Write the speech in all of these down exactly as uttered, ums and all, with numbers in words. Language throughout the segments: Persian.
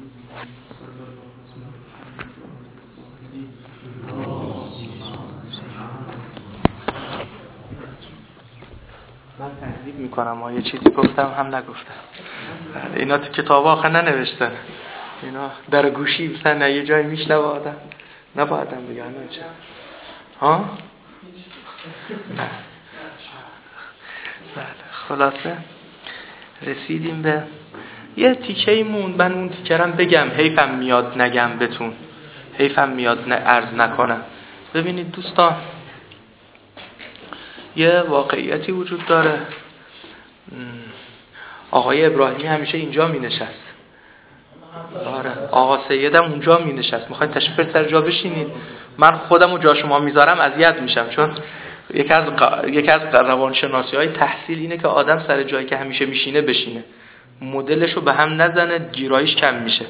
من تحقیق میکنم ما یه چیزی گفتم هم نگفتم. اینا تو کتاب آخر ننوشتن، اینا در گوشی مثلا نه یه جایی میشنوه آدم نبایدم بگم نه چه ها نه. بله خلاصه رسیدیم به یه تیکه‌ای موند. من اون تیکرم بگم، حیفم میاد نگم بهتون، حیفم میاد نه عرض نکنم. ببینید دوستان، یه واقعیتی وجود داره. آقای ابراهیمی همیشه اینجا می نشست. آره آقا سیدم اونجا می نشست. میخواید تشریف سر جا بشینید، من خودم رو جا شما میذارم اذیت میشم، چون یکی از ق... یکی از روانشناسی های تحصیل اینه که آدم سر جایی که همیشه میشینه بشینه، مدلشو به هم نزنه، گیرایش کم میشه.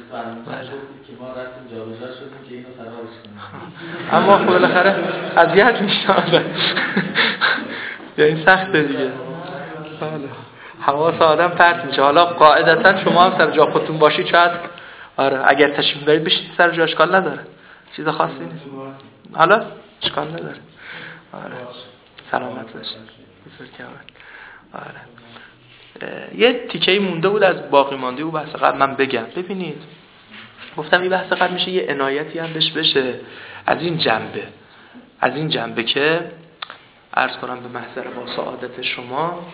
اما خب بالاخره اذیت میشه. یعنی سخته دیگه. بله حواس آدم پرت میشه. حالا قاعدتا شما هم سر جا خودتون باشید شاید آره اگر تشریف دارید بشید سر جا، اشکال نداره، چیز خاصی نیست. حالا اشکال نداره. آره سلامت باشید. آره یه تیکه‌ای مونده بود از باقی مانده و بحث قبل من بگم. ببینید گفتم این بحث قبل میشه یه عنایتی هم بهش بشه از این جنبه، از این جنبه که عرض کنم به محضر با سعادت شما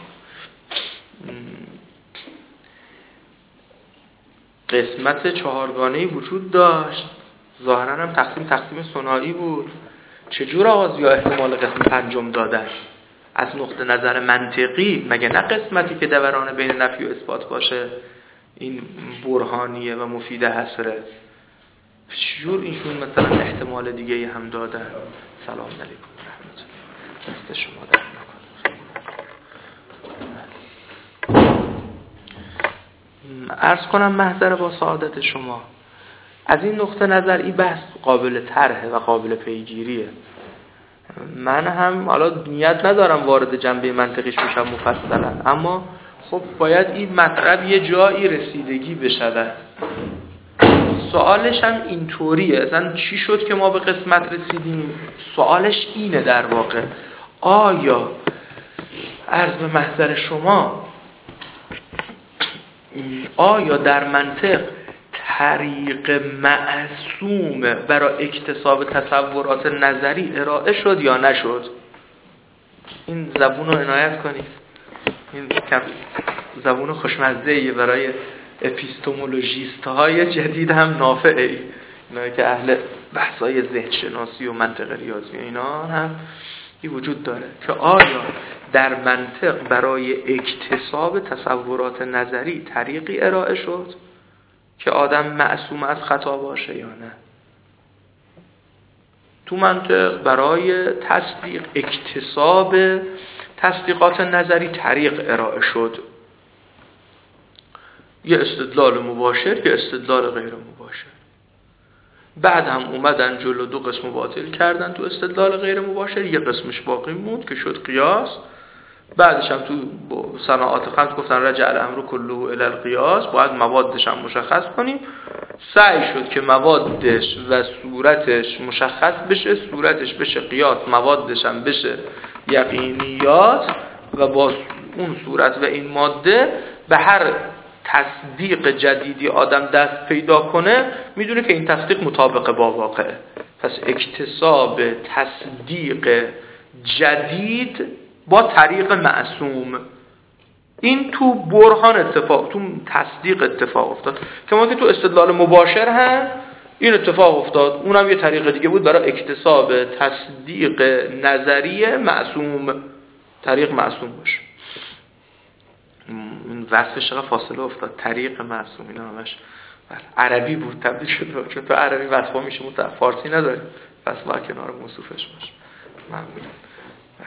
قسمت چهارگانه‌ای وجود داشت، ظاهرا هم تقسیم تقسیم ثنایی بود. چجور آغاز یا احتمال قسم پنجم دادن از نقطه نظر منطقی؟ مگه نه قسمتی که دوران بین نفی و اثبات باشه این برهانیه و مفید حسره؟ چجور ایشون مثلا احتمال دیگه هم دادن؟ سلام علیکم رحمت الله، دست شما در نکنم. عرض کنم محضر با سعادت شما از این نقطه نظر این بحث قابل طرحه و قابل پیگیریه. من هم حالا نیت ندارم وارد جنبه منطقیش بشم مفصلا، اما خب باید این مطلب یه جایی رسیدگی بشه. سوالش هم اینطوریه، اصلا چی شد که ما به قسمت رسیدیم؟ سوالش اینه در واقع، آیا عرض به محضر شما آیا در منطق طریق معصوم برای اکتساب تصورات نظری ارائه شد یا نشد؟ این زبون رو عنایت کنید، این کم زبون خوشمزه‌ایه برای اپیستمولوژیست های جدید هم نافعه، اینایی که اهل بحث‌های ذهن شناسی و منطق ریاضی اینا هم این وجود داره که آیا در منطق برای اکتساب تصورات نظری طریقی ارائه شد که آدم معصوم از خطا باشه یا نه؟ تو منطق برای تصدیق اکتساب تصدیقات نظری طریق ارائه شد، یه استدلال مباشر یه استدلال غیر مباشر. بعد هم اومدن جلو دو قسم باطل کردن تو استدلال غیر مباشر، یه قسمش باقی موند که شد قیاس. بعدش هم تو صناعات خمس گفتن رجع الامر کله الی القیاس، باید موادش هم مشخص کنیم. سعی شد که موادش و صورتش مشخص بشه، صورتش بشه قیاس، موادش هم بشه یقینیات، و با اون صورت و این ماده به هر تصدیق جدیدی آدم دست پیدا کنه میدونه که این تصدیق مطابق با واقعه. پس اکتساب تصدیق جدید با طریق معصوم، این تو برهان اتفاق، تو تصدیق اتفاق افتاد. کما که تو استدلال مباشر هم این اتفاق افتاد، اونم یه طریق دیگه بود برای اکتساب تصدیق نظری معصوم، طریق معصوم باشه. این وصفش چقدر فاصله افتاد، طریق معصوم، اینا همش عربی بود تبدیل شد، چون تو عربی وصفا میشه مت فارسی نداره، پس با کنار موصوفش باشه. ممنون. بله.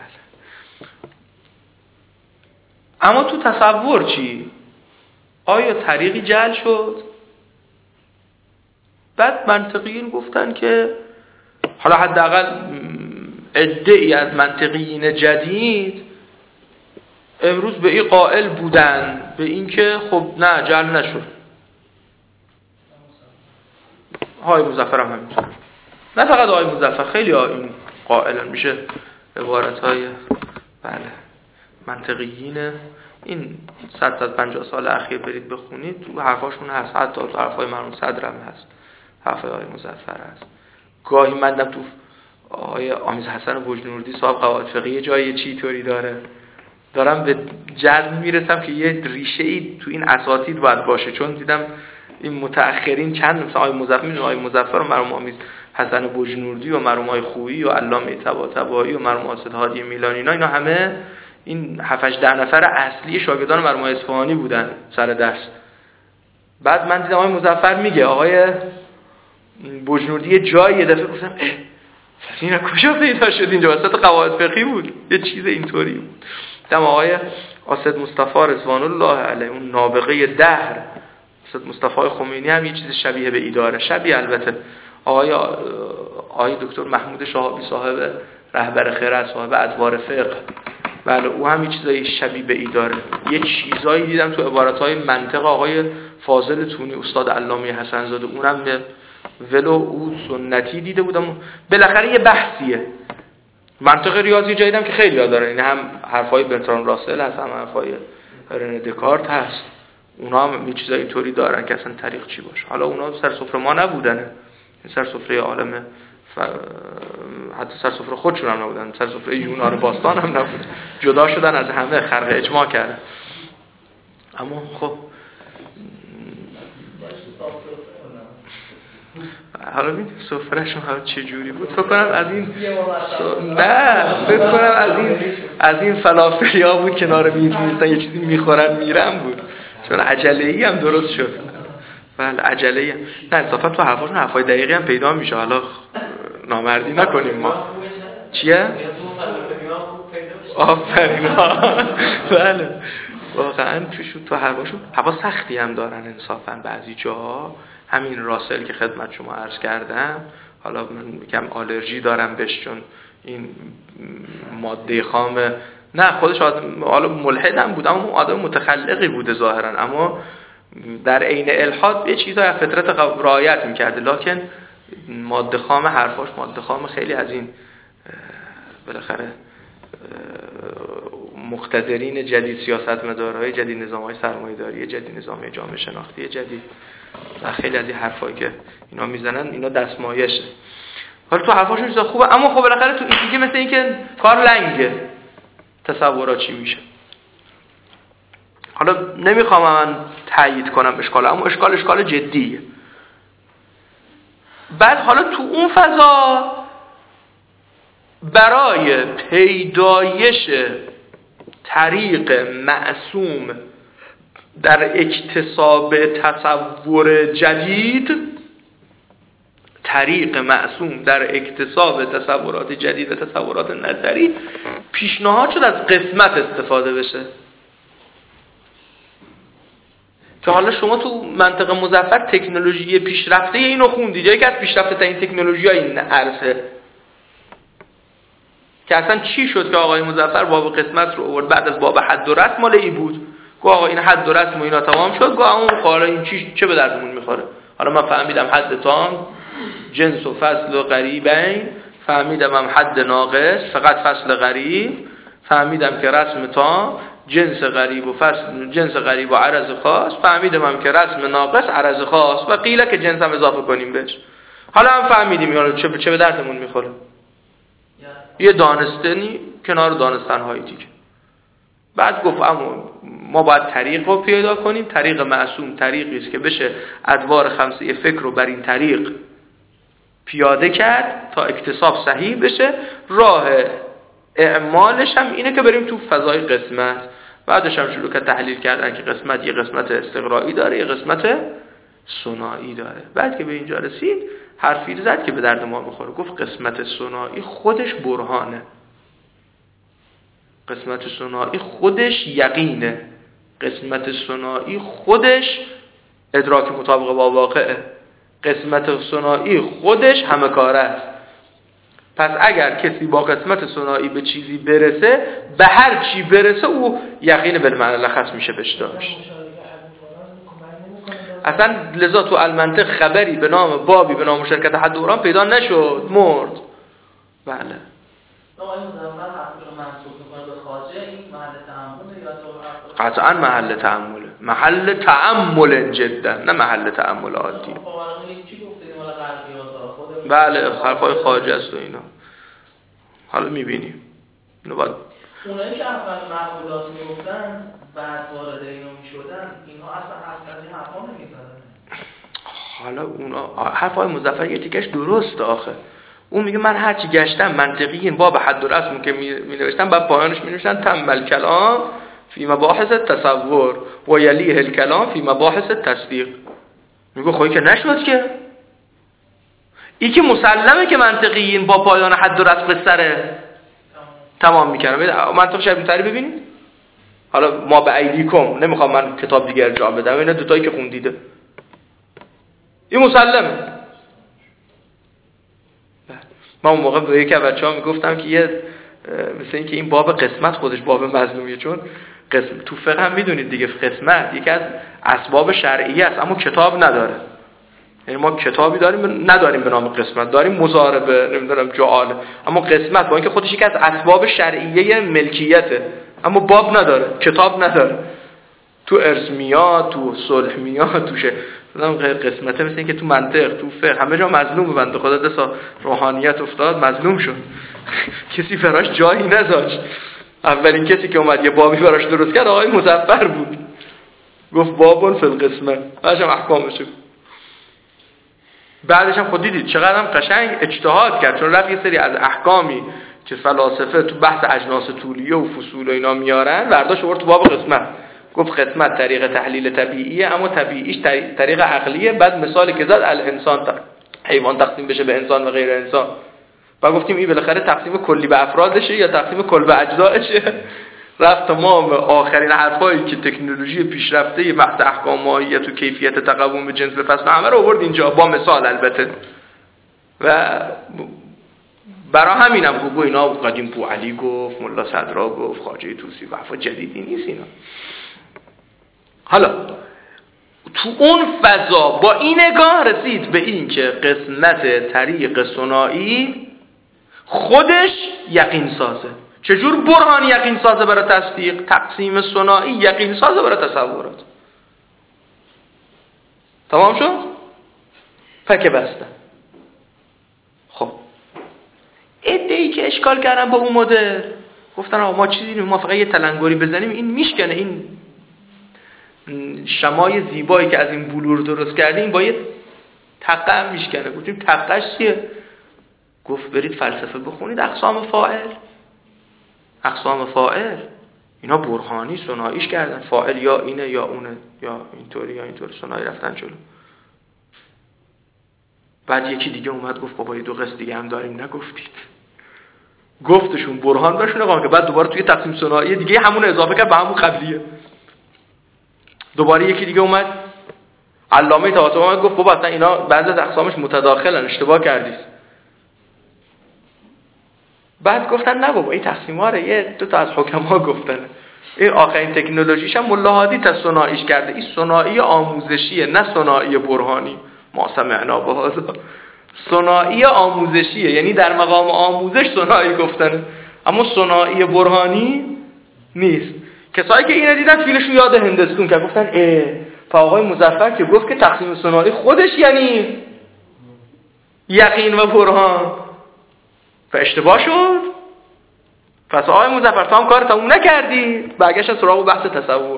اما تو تصور چی؟ آیا طریقی جعل شد؟ بعد منطقیین گفتن که حالا حداقل عده‌ای از منطقیین جدید امروز به این قائل بودن به این که خب نه جعل نشد. آقای مظفر هم همینطور. نه فقط آقای مظفر، خیلی ها این قائلا میشه عبارت‌های بله منطقیین این صد تا پنجاه سال اخیر برید بخونید تو حرفاشون هست، حتی تو حرفای مرحوم صدر هم هست، حرفای آقای مظفر هست. گاهی مندم تو آقای آمیز حسن بجنوردی صاحب قواعد فقهی جای چی طوری داره دارم به جزم میرسم که یه ریشه ای تو این اساتید باید باشه، چون دیدم این متأخرین چند مثلا آقای مظفر میدونم آقای مظفر و مرحوم آمیز حسن بجنوردی و مرحوم آقای خویی و علامه طباطبایی و مرحوم آصد هادی میلانی اینا اینا همه این هفت هشت ده نفر اصلی شاگردان مرحوم اصفهانی بودن سر درس. بعد من دیدم آقای مظفر میگه آقای بجنوردی یه جایی یه دفعه گفتم اه اینا کجا پیدا شد؟ اینجا وسط قواعد فقهی بود، یه چیز اینطوری بود. دیدم آقای آصد مصطفی رضوان الله علیه اون نابغه دهر آصد مصطفی خمینی هم یه چیز شبیه به ای داره، شبیه البته. آقای آقای دکتر محمود شهابی صاحب رهبر خرد صاحب ادوار فقه بله او هم یه چیزای شبیه به ای داره. یه چیزایی دیدم تو عبارت‌های منطق آقای فاضل تونی استاد علامه حسن زاده، اونم به ولو او سنتی دیده بودم. بالاخره یه بحثیه. منطق ریاضی جدیدم که خیلی ها داره، این هم حرفای برتراند راسل هست، هم حرفای رنه دکارت هست، اونا هم یه چیزای اینطوری دارن که اصلا طریق چی باشه. حالا اونا سر سفره ما نبودن، سر سفره عالم ف... حتی سر سفره خودشون هم نبودن، سر سفره یونان باستان هم نبود، جدا شدن از همه، خرق اجماع کردن. اما خب حالا ببین سفرهشون حالا چه جوری بود. فکر کنم از این س... نه فکر کنم از این از این فلافلیا بود کنار میز میستن یه چیزی میخورن میرن بود، چون عجله‌ای هم درست شد. بله عجله‌ای هم. نه انصافا تو حرفاشون حرفای دقیقی هم پیدا میشه، حالا نامردی نکنیم ما. چیه؟ آفرین. بله واقعا توشون تو حرفاشون هوا سختی هم دارن انصافا بعضی جاها. همین راسل که خدمت شما عرض کردم، حالا من یکم آلرژی دارم بهش چون این ماده خام، نه خودش آدم حالا ملحد هم بود اما آدم متخلقی بوده ظاهرا، اما در عین الحاد یه چیزای از فطرت رعایت میکرده، لکن ماده خام حرفاش ماده خام خیلی از این بالاخره مقتدرین جدید، سیاستمدارهای جدید، نظام‌های سرمایه‌داری جدید، نظام جامعه شناختی جدید و خیلی از این حرفایی که اینا میزنن اینا دستمایشه. حالا تو حرفاشون چیزا خوبه، اما خب بالاخره تو این دیگه مثل این که کار لنگه، تصورات چی میشه. حالا نمیخوام من تایید کنم اشکال، اما اشکال اشکال جدیه. بعد حالا تو اون فضا برای پیدایش طریق معصوم در اکتساب تصور جدید، طریق معصوم در اکتساب تصورات جدید و تصورات نظری، پیشنهاد شد از قسمت استفاده بشه. که حالا شما تو منطقه مظفر تکنولوژی پیشرفته اینو خوندید، یکی از پیشرفته ترین تکنولوژی‌های این عرصه، که اصلا چی شد که آقای مظفر باب قسمت رو آورد بعد از باب حد و رسم مال ای بود، گفت آقا این حد و رسم و اینا تمام شد، گفت اون حالا این چی چه به دردمون میخوره. حالا من فهمیدم حد تام جنس و فصل و قریبین، فهمیدم هم حد ناقص فقط فصل قریب، فهمیدم که رسم تام جنس قریب و فصل جنس قریب و عرض خاص، فهمیدم هم که رسم ناقص عرض خاص و قیله که جنس هم اضافه کنیم بهش. حالا هم فهمیدیم یعنی چه چه به دردمون میخوره. یه دانستنی کنار دانستن‌های دیگه. بعد گفت اما ما باید طریق رو پیدا کنیم، طریق معصوم طریقی است که بشه ادوار خمسه فکر رو بر این طریق پیاده کرد تا اکتساب صحیح بشه. راه اعمالش هم اینه که بریم تو فضای قسمت. بعدش هم شروع کرد تحلیل کردن که قسمت یه قسمت استقرایی داره، یه قسمت ثنایی داره. بعد که به اینجا رسید حرفی زد که به درد ما میخوره، گفت قسمت ثنایی خودش برهانه، قسمت ثنایی خودش یقینه، قسمت ثنایی خودش ادراک مطابق با واقعه، قسمت ثنایی خودش همه کاره است. پس اگر کسی با قسمت ثنایی به چیزی برسه، به هر چی برسه او یقین بالمعنی لخص میشه بهش داشت. اصلا لذا تو المنطق خبری به نام بابی به نام شرکت حد دوران پیدا نشد، مرد. بله آقای مظفر حرفش رو منسوخ می‌کنه به خواجه، این محل تأمل یا تو قطعا محل تأمله، محل تأمل جدا، نه محل تأمل عادی. خب الان چی گفتید مال غربی‌ها خود بله حرفای خواجه است و اینا. حالا می‌بینیم اینو بعد اونایی که اول معقولات میگفتن بعد وارد اینو میشدن، اینا اصلا اصلا این حرفا نمیزدن. حالا اونا حرفای مظفر یه تیکش درسته آخه. اون میگه من هرچی گشتم منطقی این باب حد و رسم که می نوشتم بعد پایانش می نوشتن تمل کلام فی مباحث تصور و یلیه الکلام فی مباحث تصدیق. میگه خواهی که نشد که ای که مسلمه که منطقیین با پایان حد و رسم قصره تمام میکنم. منطق شبیه تری ببینید. حالا ما به ایدیکم نمیخوام من کتاب دیگر جا بدم، اینا دوتایی که خوندیده این مسلمه. من اون موقع به یکی از بچه‌ها میگفتم که یه مثل این که این باب قسمت خودش باب مظلومیه، چون قسم تو فقه هم میدونید دیگه قسمت یکی از اسباب شرعی است اما کتاب نداره. یعنی ما کتابی داریم نداریم به نام قسمت، داریم مضاربه نمیدونم جعال، اما قسمت با اینکه خودش یکی از اسباب شرعیه ملکیته اما باب نداره، کتاب نداره. تو ارث میاد، تو صلح میاد، تو شه مثلا غیر قسمته، مثل اینکه تو منطق تو فقه همه جا مظلوم بنده خدا دسا روحانیت افتاد مظلوم شد. کسی فراش جایی نذاشت. اولین کسی که اومد یه بابی براش درست کرد آقای مظفر بود، گفت بابون فی القسمه، هاشم احکامش. بعدش هم خود دیدید چقدر هم قشنگ اجتهاد کرد، چون رفت یه سری از احکامی که فلاسفه تو بحث اجناس طولیه و فصول و اینا میارن برداشت آورد تو باب قسمت. گفت قسمت طریق تحلیل طبیعیه اما طبیعیش طریق عقلیه. بعد مثالی که زد الانسان حیوان تقسیم بشه به انسان و غیر انسان. بعد گفتیم این بالاخره تقسیم کلی به افرادشه یا تقسیم کل به اجزاشه. رفت تمام آخرین حرفایی که تکنولوژی پیشرفته بحث احکام ماهیت و کیفیت تقوم به جنس به فصل همه رو آورد اینجا با مثال البته. و برای همینم گفت اینا قدیم بو علی گفت، ملا صدرا گفت، خواجه طوسی و حرف جدیدی نیست اینا. حالا تو اون فضا با این نگاه رسید به این که قسمت طریق ثنایی خودش یقین سازه. چجور برهان یقین سازه برای تصدیق؟ تقسیم ثنایی یقین سازه برای تصورات. تمام شد؟ فکه بستن. خب ادعی که اشکال کردن با اون مدل گفتن آقا ما چیزی نمیم، ما فقط یه تلنگری بزنیم این میشکنه، این شمای زیبایی که از این بلور درست کردیم با یه تقه هم میشکنه. گفتیم تقهش چیه؟ گفت برید فلسفه بخونید، اقسام فاعل اقسام فاعل اینا برهانی ثناییش کردن، فاعل یا اینه یا اونه یا اینطوری یا اینطوری ثنایی رفتن جلو. بعد یکی دیگه اومد گفت بابا دو قسم دیگه هم داریم نگفتید. گفتشون برهان بهشون اقام که بعد دوباره توی تقسیم ثنایی دیگه همون اضافه کرد به همون قبلیه. دوباره یکی دیگه اومد علامه طباطبایی اومد گفت بابا اصلا اینا بعضی از اقسامش متداخلن، اشتباه کردید. بعد گفتن نه بابا این تقسیم‌ها رو یه دو تا از حکما گفتن، این آخرین تکنولوژیش هم ملا هادی ثناییش کرده. این ثنایی آموزشیه نه ثنایی برهانی. ما سمعنا بهذا ثنایی آموزشیه، یعنی در مقام آموزش ثنایی گفتن اما ثنایی برهانی نیست. کسایی که اینو دیدن فیلشون یاد هندستون که گفتن اه فآقای مظفر که گفت که تقسیم ثنایی خودش یعنی یقین و برهان و اشتباه شد. پس آقای مظفر تو هم کار تموم نکردی، برگشت سراغ بحث تصور.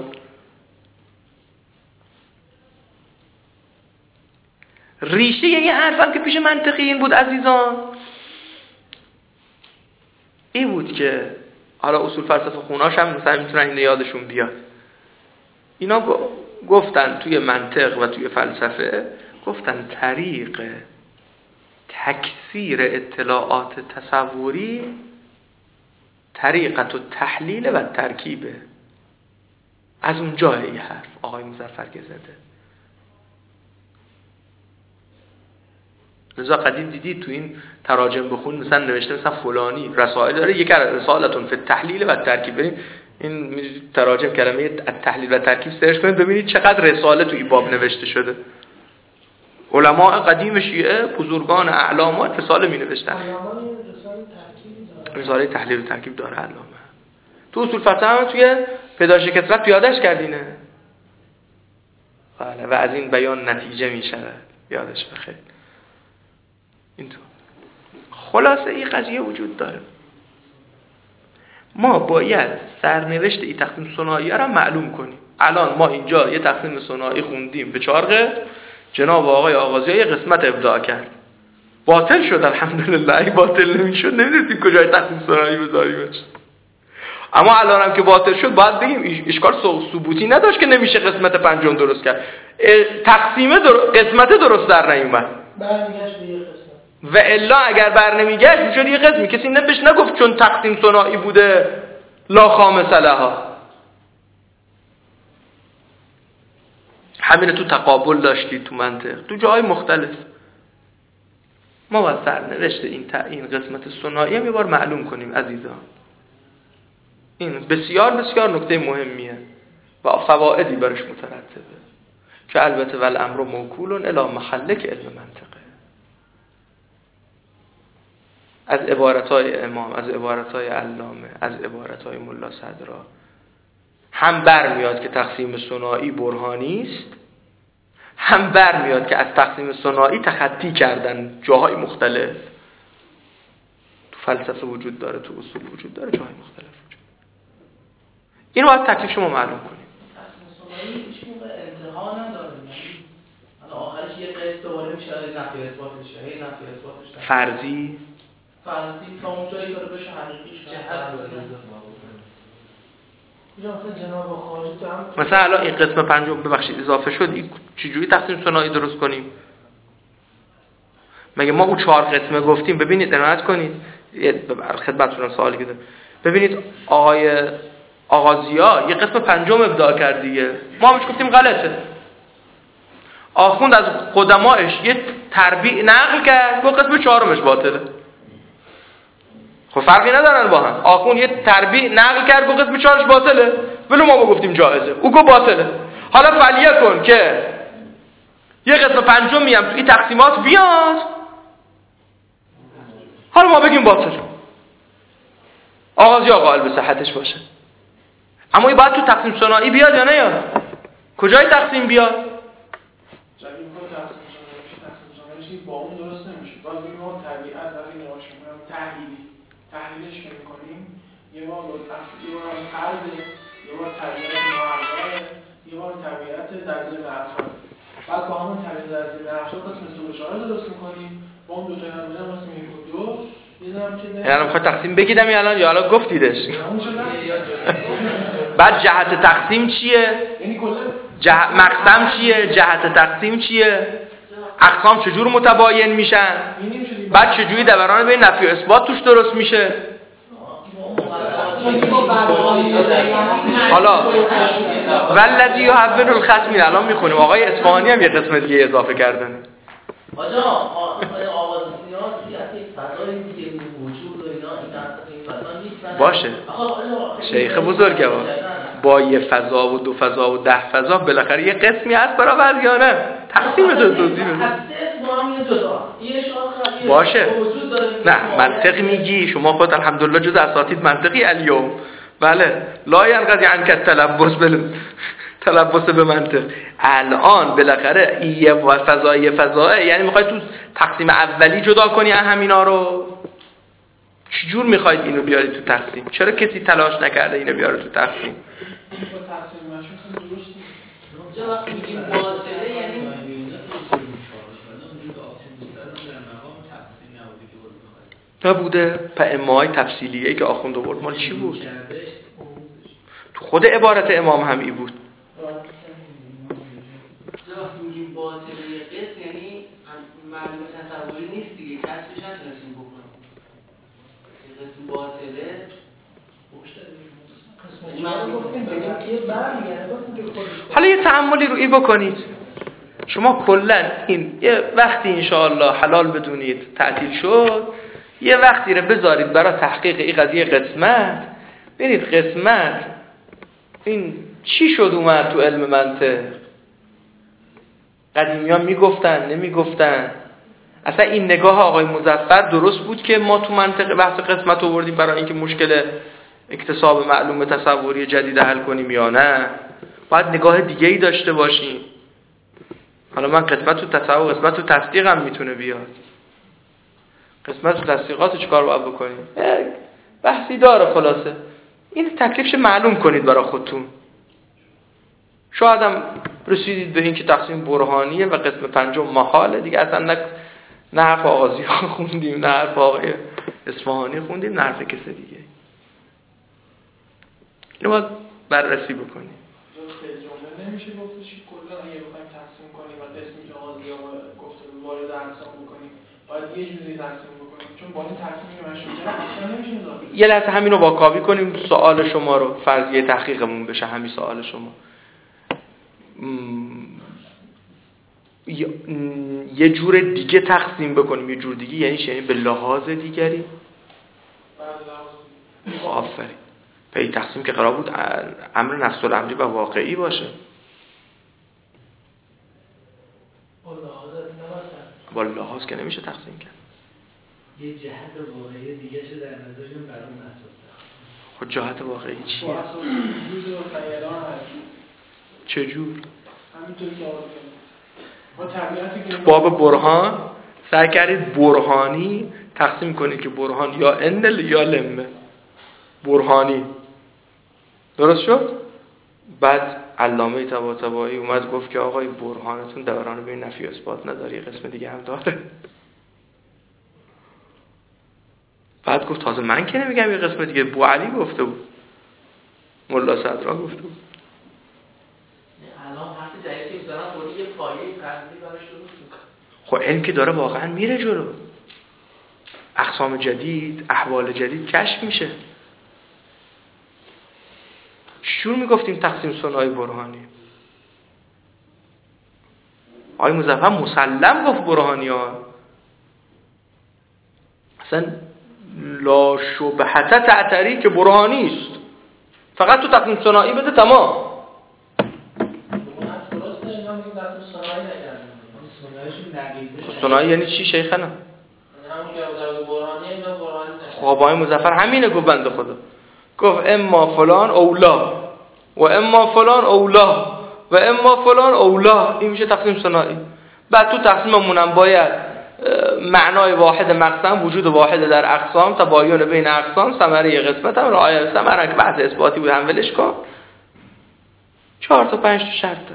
ریشه یه حرفم که پیش منطقی این بود عزیزان، این بود که حالا اصول فلسفه خوناش هم مثلا میتونن این یادشون بیاد. اینا گفتن توی منطق و توی فلسفه گفتن طریق تکثیر اطلاعات تصوری طریقت و تحلیل و ترکیبه. از اون جای این حرف آقای مظفر که زده. لذا قدیم دیدید تو این تراجم بخون مثلا نوشته مثلا فلانی رسائل داره، یک رسالتون فی التحلیل و ترکیب. بریم این تراجم کلمه تحلیل و ترکیب سرچ کنید ببینید چقدر رساله تو این باب نوشته شده. علماء قدیم شیعه بزرگان اعلاما رساله می نوشتن. رساله تحلیل و ترکیب داره علامه. تو اصول فتح هم توی پیدایش کثرت پیادش کردینه. بله و از این بیان نتیجه می شود. یادش بخیر. اینطور. خلاصه این قضیه وجود داره. ما باید سرنوشت این تقسیم ثنایی را معلوم کنیم. الان ما اینجا یه تقسیم ثنایی خوندیم به چهار قسم. جناب آقای آغازی یه قسمت ابداع کرد. باطل شد الحمدلله. اگه باطل نمیشد نمیدونیم کجای تقسیم ثنایی بذاریمش. اما الان هم که باطل شد باید بگیم اشکال ثبوتی نداشت که نمیشه قسمت پنجم درست کرد. تقسیم در... قسمت درست در نیومد. برمیگشت به یه قسمت. و الا اگر بر نمیگشت میشد یه قسمی. کسی نبش نگفت چون تقسیم ثنایی بوده لا خامس لها. همین تو تقابل داشتید تو منطق تو جای مختلف. ما باید سرنوشت این تا این قسمت ثنایی هم یه بار معلوم کنیم عزیزان. این بسیار بسیار نکته مهمیه و فوائدی برش مترتبه که البته والامر موکول الی محله که علم منطقه. از عبارتهای امام، از عبارتهای علامه، از عبارتهای ملا صدرا هم برمیاد که تقسیم ثنایی برهانی است، هم برمیاد که از تقسیم ثنایی تخطی کردن جاهای مختلف. تو فلسفه وجود داره، تو اصول وجود داره، جاهای مختلف وجود. اینو باید تکلیف شما معلوم کنید. تقسیم ثنایی هیچ موقع انتها نداره. الان آخرش یه قسط دوباره میشه نفی اثباتش، هی نفی اثباتش. فرضی فرضی تا اونجایی که بشه حقیقیش جهت مثلا الان این قسم پنجم ببخشید اضافه شد، این چجوری تقسیم ثنایی درست کنیم؟ مگه ما اون چهار قسمه گفتیم؟ ببینید عنایت کنید خدمتتون سوالی که دارم. ببینید آقای آغازیا یه قسم پنجم ابداع کرد دیگه، ما همش گفتیم غلطه. آخوند از قدمایش یه تربیع نقل کرد، گفت قسم چهارمش باطله. خب فرقی ندارن با هم. آخوند یه تربیع نقل کرد، گفت قسم چهارش باطله، ولی ما گفتیم جایزه، او گفت باطله. حالا فعلیه کن که یه قسم پنجمی هم تو این تقسیمات بیاد، حالا ما بگیم باطله. آغازی قائل به صحتش باشه. اما این باید تو تقسیم ثنایی بیاد یا نه یا کجای تقسیم بیاد؟ جایی که تقسیم ثنایی با اون درست نمیشه. باز این ما طبیعت داره نگاهش می‌کنیم، تحلیلی تحلیلش می‌کنیم. یه بار یه بار فرض، یه بار طبیعت معرضه، یه بار طبیعت در زیر افراد. بعد با همون طبیعت در زیر افراد قسم سوچاره درست می‌کنیم. با اون دو تا نمونه قسم یک و دو یعنی میخواد تقسیم بگیدم یا الان یا الان گفتیدش؟ بعد جهت تقسیم چیه؟ جه... مقسم چیه؟ جهت تقسیم چیه؟ اقسام چجور متباین میشن؟ بعد چجوری دوران بین نفی و اثبات توش درست میشه؟ حالا والذی یحول الختمین الان میخونیم. آقای اصفهانی هم یه قسمت دیگه اضافه کردن. آجا آواز سیاسی اصلا فضای دیگه وجود و اینا این فضا نیست. باشه شیخ بزرگه با یه فضا و دو فضا و ده فضا بالاخره یه قسمی هست برای بعضیانه تقسیم بده توضیح بده. باشه نه منطق میگی شما خود الحمدلله جز اساتید منطقی الیوم. بله لا ینقضی عنک التلبس بل تلبس به منطق. الان بالاخره یه فضا یه فضا، یعنی میخوای تو تقسیم اولی جدا کنی همینا رو؟ چجور میخواید اینو بیارید تو تقسیم؟ چرا کسی تلاش نکرده اینو بیاره تو تقسیم؟ نبوده. پا امامای تفصیلیه که آخوند آورد مال چی بود؟ تو خود عبارت امام هم ای بود. میگیم باطله قسم یعنی معلوم تصوری نیست دیگه، کسبش نتونستیم بکنیم. قسم باطله حالا یه تأملی رو ای بکنید. شما کلا این یه وقتی انشاءالله حلال بدونید تعطیل شد، یه وقتی رو بذارید برای تحقیق این قضیه قسمت. ببینید قسمت این چی شد اومد تو علم منطق؟ قدیمیان میگفتن نمیگفتن؟ اصلا این نگاه آقای مظفر درست بود که ما تو منطق بحث قسمت آوردیم برای اینکه مشکل اکتساب معلوم تصوری جدید حل کنیم یا نه؟ باید نگاه دیگه ای داشته باشیم. حالا من قسمت تو تصور، قسمت تو تصدیق هم میتونه بیاد. قسمت تو تصدیقات چیکار باید بکنیم؟ بحثی داره. خلاصه این تکلیفش معلوم کنید برای خودتون. شاید هم رسیدید به این که تقسیم برهانیه و قسم پنجم محاله دیگه. اصلا نه نه حرف آغازی خوندیم، نه حرف آقای اصفهانی خوندیم، نه حرف کسی دیگه. اینو باید بررسی بکنیم. جمله نمیشه گفتش که کلا اگه بخوایم تقسیم کنیم و قسمی که آغازی ها گفته وارد اقسام بکنیم باید یه جوری تقسیم بکنیم، چون با این تقسیمی که مشروطه اصلا نمیشه مذاکره. یه لحظه همینو واکاوی کنیم، سوال شما رو فرضیه تحقیقمون بشه همین سوال شما. یه جور دیگه تقسیم بکنیم، یه جور دیگه یعنی چه؟ به لحاظ دیگری. آفرین. پی تقسیم که قرار بود امر نفس الامری و واقعی باشه. با لحاظ که نمیشه تقسیم کرد. یه جهت واقعی دیگه شو در نظرشون برام نسازه. خب جهت واقعی چیه؟ چجور؟ باب برهان سعی کردید برهانی تقسیم کنید که برهان یا اندل یا لمه. برهانی درست شد؟ بعد علامه طباطبایی اومد گفت که آقای برهانتون دوران بین نفی و اثبات نداری، قسم دیگه هم داره. بعد گفت تازه من که نمیگم یه قسم دیگه، بو علی گفته بود، ملا صدرا گفته بود. الان حرف جدیدی که می‌زنن خودی یه پایه قضیه براش درست می‌کنه. خب علم که داره واقعا میره جلو، اقسام جدید، احوال جدید کشف میشه. چجور میگفتیم تقسیم ثنایی برهانی؟ آقای مظفر مسلم گفت برهانی ها اصلا لا شبهت تعتری که برهانی است، فقط تو تقسیم ثنایی بده تمام. ثنایی یعنی چی شیخنا؟ خب آقای مظفر همینه گفت بنده خدا، گفت اما فلان اولا و اما فلان اولا و اما فلان اولا. این میشه تقسیم ثنایی. بعد تو تقسیممون هم باید معنای واحد مقسم، وجود واحد در اقسام، تباین بین اقسام، ثمره قسمت هم رعایت ثمره که بحث اثباتی بود هم ولش کن. چهار تا پنج تا شرطه.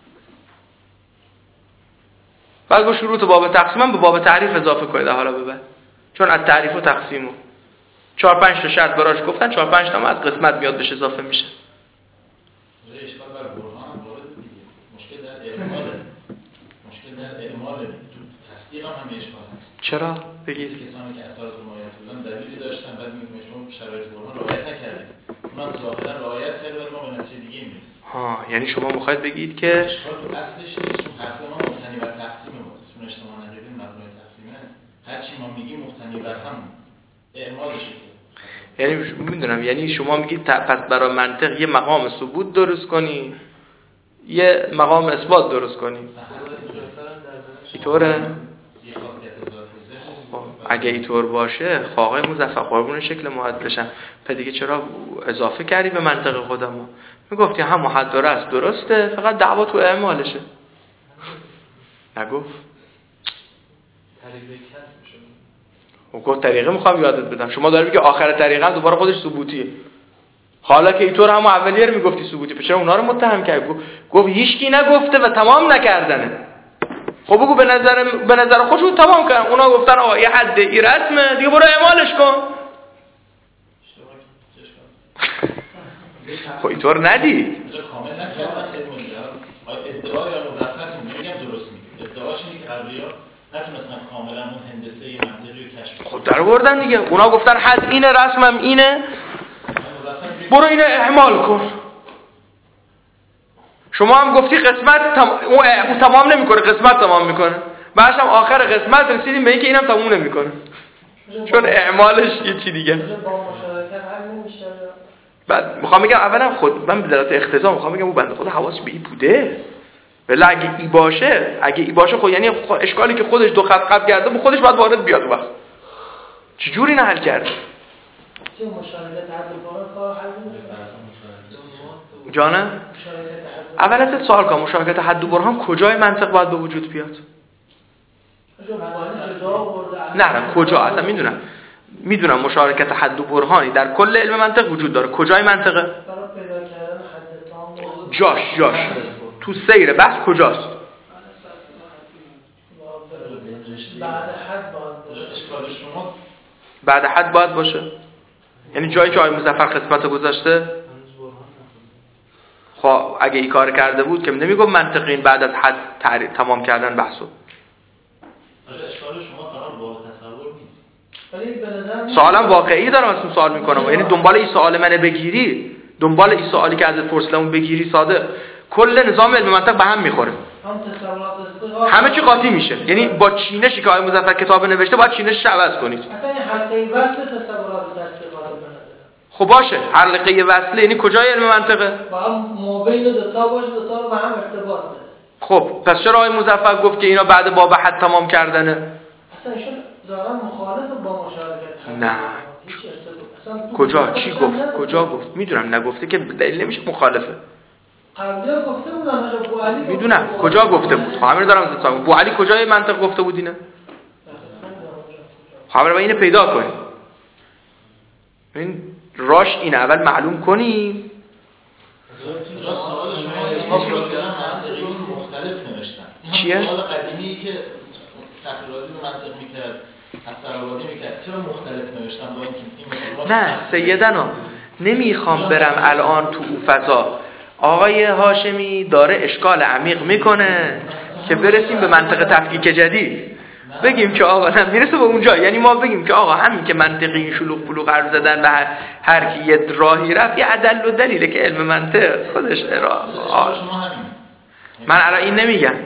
بعد با شروط باب تقسیم هم به باب تعریف اضافه کنید حالا ببر، چون از تعریف و تقسیمو چهار پنج تا شرط براش گفتن، چهار پنج تا هم از قسمت میاد بهش اضافه میشه. اشکال بر برهان هم وارد دیگه. مشکل در اعماله. مشکل در اعماله. تو تصدیق هم همه اشکال هست. چرا؟ بگید. کسانی که اثار حمایت بودن دلیلی داشتن، بعد میگم شما شرایط برهان رعایت نکردید. اونم ظاهرا رعایت کرده ولی ما به نتیجه دیگه میرسیم. ها، یعنی شما میخواید بگید که اشکال تو اصلش نیست، چون حرف ما مبتنی بر تقسیم ماست. چون اجتماع نقیدی مبنای تقسیمه. هر چی ما میگیم مبتنی بر هم اعمالش. یعنی میدونم، یعنی شما میگید پس برای منطق یه مقام ثبوت درست کنی، یه مقام اثبات درست کنی. اینطوره؟ اگه اینطور باشه آقای مظفر قربون شکل محد بشن، پس دیگه چرا اضافه کردی به منطق خودمون؟ میگفتی هم محدره است درسته، فقط دعوا تو اعمالشه. نگفت؟ و گفت طریقه میخوام یادت بدم. شما داری بگی آخر طریقه هم دوباره خودش ثبوتیه، حالا که اینطور هم اولیه رو میگفتی ثبوتی، چرا اونا رو متهم کردی؟ گفت هیچکی نگفته و تمام نکردنه. خب بگو به نظر به نظر خودشون تمام کردن، اونا گفتن آقا یه حد ای رسمه دیگه، برو اعمالش کن. خب اینطور ندی. کامل نکردن ادعای یا مدفعتون میگم درست میگه. ادعاش اینه که قبلی‌ها نتونستن کاملا اون هندسه منطقی رو کشف کنن. خب در آوردن دیگه. اونا گفتن حد اینه، رسمم اینه، برو اینو اعمال کن. شما هم گفتی قسمت تم... اون تمام نمیکنه، قسمت تمام میکنه. بعدش هم آخر قسمت رسیدیم به اینکه اینم تموم نمیکنه، چون اعمالش یه چی دیگه. با مشارکت حل نمیشه. بعد میخوام بگم اولا خود من به دلالت اقتضا میخوام بگم اون بنده خدا حواسش به این بوده، ولی اگه ای باشه اگه ای باشه خود یعنی اشکالی که خودش دو خط قبل کرده به خودش باید وارد بیاد وقت چجوری اینو حل کرده؟ چه مشاهده تحدث کار حل میشه؟ جانم؟ اول ازت سوال کنم مشاهده حد و برهان کجای منطق باید به وجود بیاد؟ نه نه کجا اصلا میدونم میدونم مشارکت حد و برهانی در کل علم منطق وجود داره، کجای منطقه؟ جاش جاش تو سیر بحث کجاست؟ بعد حد باید بعد حد باید باشه، یعنی جایی که آقای مظفر قسمت گذاشته خب اگه این کار کرده بود که نمیگم منطقین بعد از حد تعریف تمام کردن بحثو. اشکال شما فقط با تصور نیست. سوالم واقعی دارم اصلا سوال میکنم، یعنی دنبال این سوال منه بگیری، دنبال این سوالی که ازت پرسیدم بگیری ساده، کل نظام علم منطق به هم میخوره، همه چی قاطی میشه. یعنی با چینشی که آقای مظفر کتاب نوشته باید چینشش عوض کنید. اصلا این حلقه وصل تصورات تطبیقات بنده. خب باشه حلقه وصله یعنی کجای علم منطقه؟ با هم مابین دو تا باشه، دو تا رو با هم ارتباط بده. خب پس چرا آقای مظفر گفت که اینا بعد باب حد تمام کردنه؟ اصلا ایشون ظاهرا مخالف با مشارکت. نه کجا چی گفت؟ کجا گفت؟ میدونم نگفته که دلیل نمیشه مخالفه. قبلا گفته بودن ابو علی. میدونم کجا گفته بود. خب همین دارم ازت ابو علی کجای منطق گفته بود اینه؟ خب با اینو پیدا کنیم. این راش این اول معلوم کنیم. سوال شما منطقیون مختلف نوشتن. چیه؟ سوال قدیمی که تقریرازی رو منطق میکرد، اثرآبادی میکرد، چرا مختلف نوشتن با اینکه نه سیدنا نمیخوام برم الان تو اون فضا. آقای هاشمی داره اشکال عمیق میکنه که برسیم به منطق تفکیک جدید، بگیم که آقا نه میرسه به اونجا، یعنی ما بگیم که آقا همین که منطقی شلوغ بلوغ حرف زدن و هر کی یه راهی رفت یه عدل و دلیله که علم منطق خودش ارائه. من الان این نمیگم.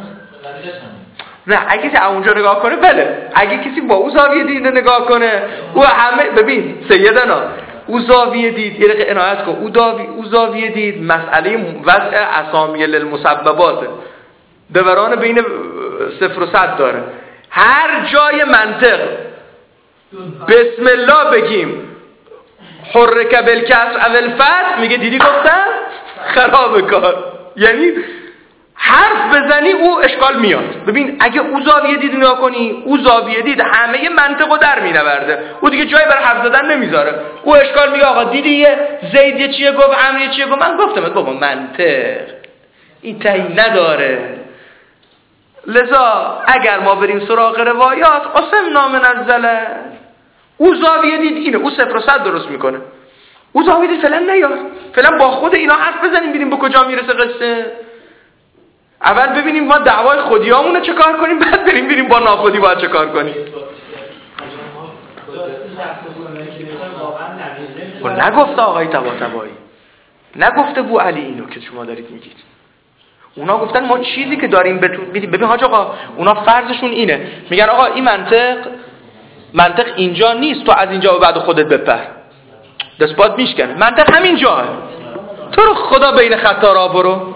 نه اگه کسی اونجا نگاه کنه بله، اگه کسی با او زاویه دید نگاه کنه او همه ببین سیدنا او زاویه دید یه دقیقه عنایت کن او داوی او زاویه دید مسئله وضع اسامی للمسببات دوران بین صفر و صد داره. هر جای منطق بسم الله بگیم حرک بالکسر او الفتح میگه دیدی گفتم خراب کار، یعنی حرف بزنی او اشکال میاد. ببین اگه او زاویه دید نگاه کنی او زاویه دید همه منطقو در مینورده، او دیگه جایی برای حرف زدن نمیذاره. او اشکال میگه آقا دیدی یه زید چیه گفت عمرو چیه گفت، من گفتم بابا منطق این تعیین نداره. لذا اگر ما بریم سراغ روایات قسم نام نزله او زاویه دید اینه، او صفر و صد درست میکنه، او زاویه دید فعلا نیار، فعلا با خود اینا حرف بزنیم ببینیم به کجا میرسه قصه. اول ببینیم ما دعوای خودیامونه چه کار کنیم، بعد بریم ببینیم با ناخودی باید چه کار کنیم. خب نگفته آقای طباطبایی، نگفته بو علی اینو که شما دارید میگید. اونا گفتن ما چیزی که داریم بهتون میدیم. ببین حاج آقا اونا فرضشون اینه، میگن آقا این منطق منطق اینجا نیست، تو از اینجا و بعد خودت بپر دستپات میشکنه، منطق همینجاه، تو رو خدا بین خطا را برو.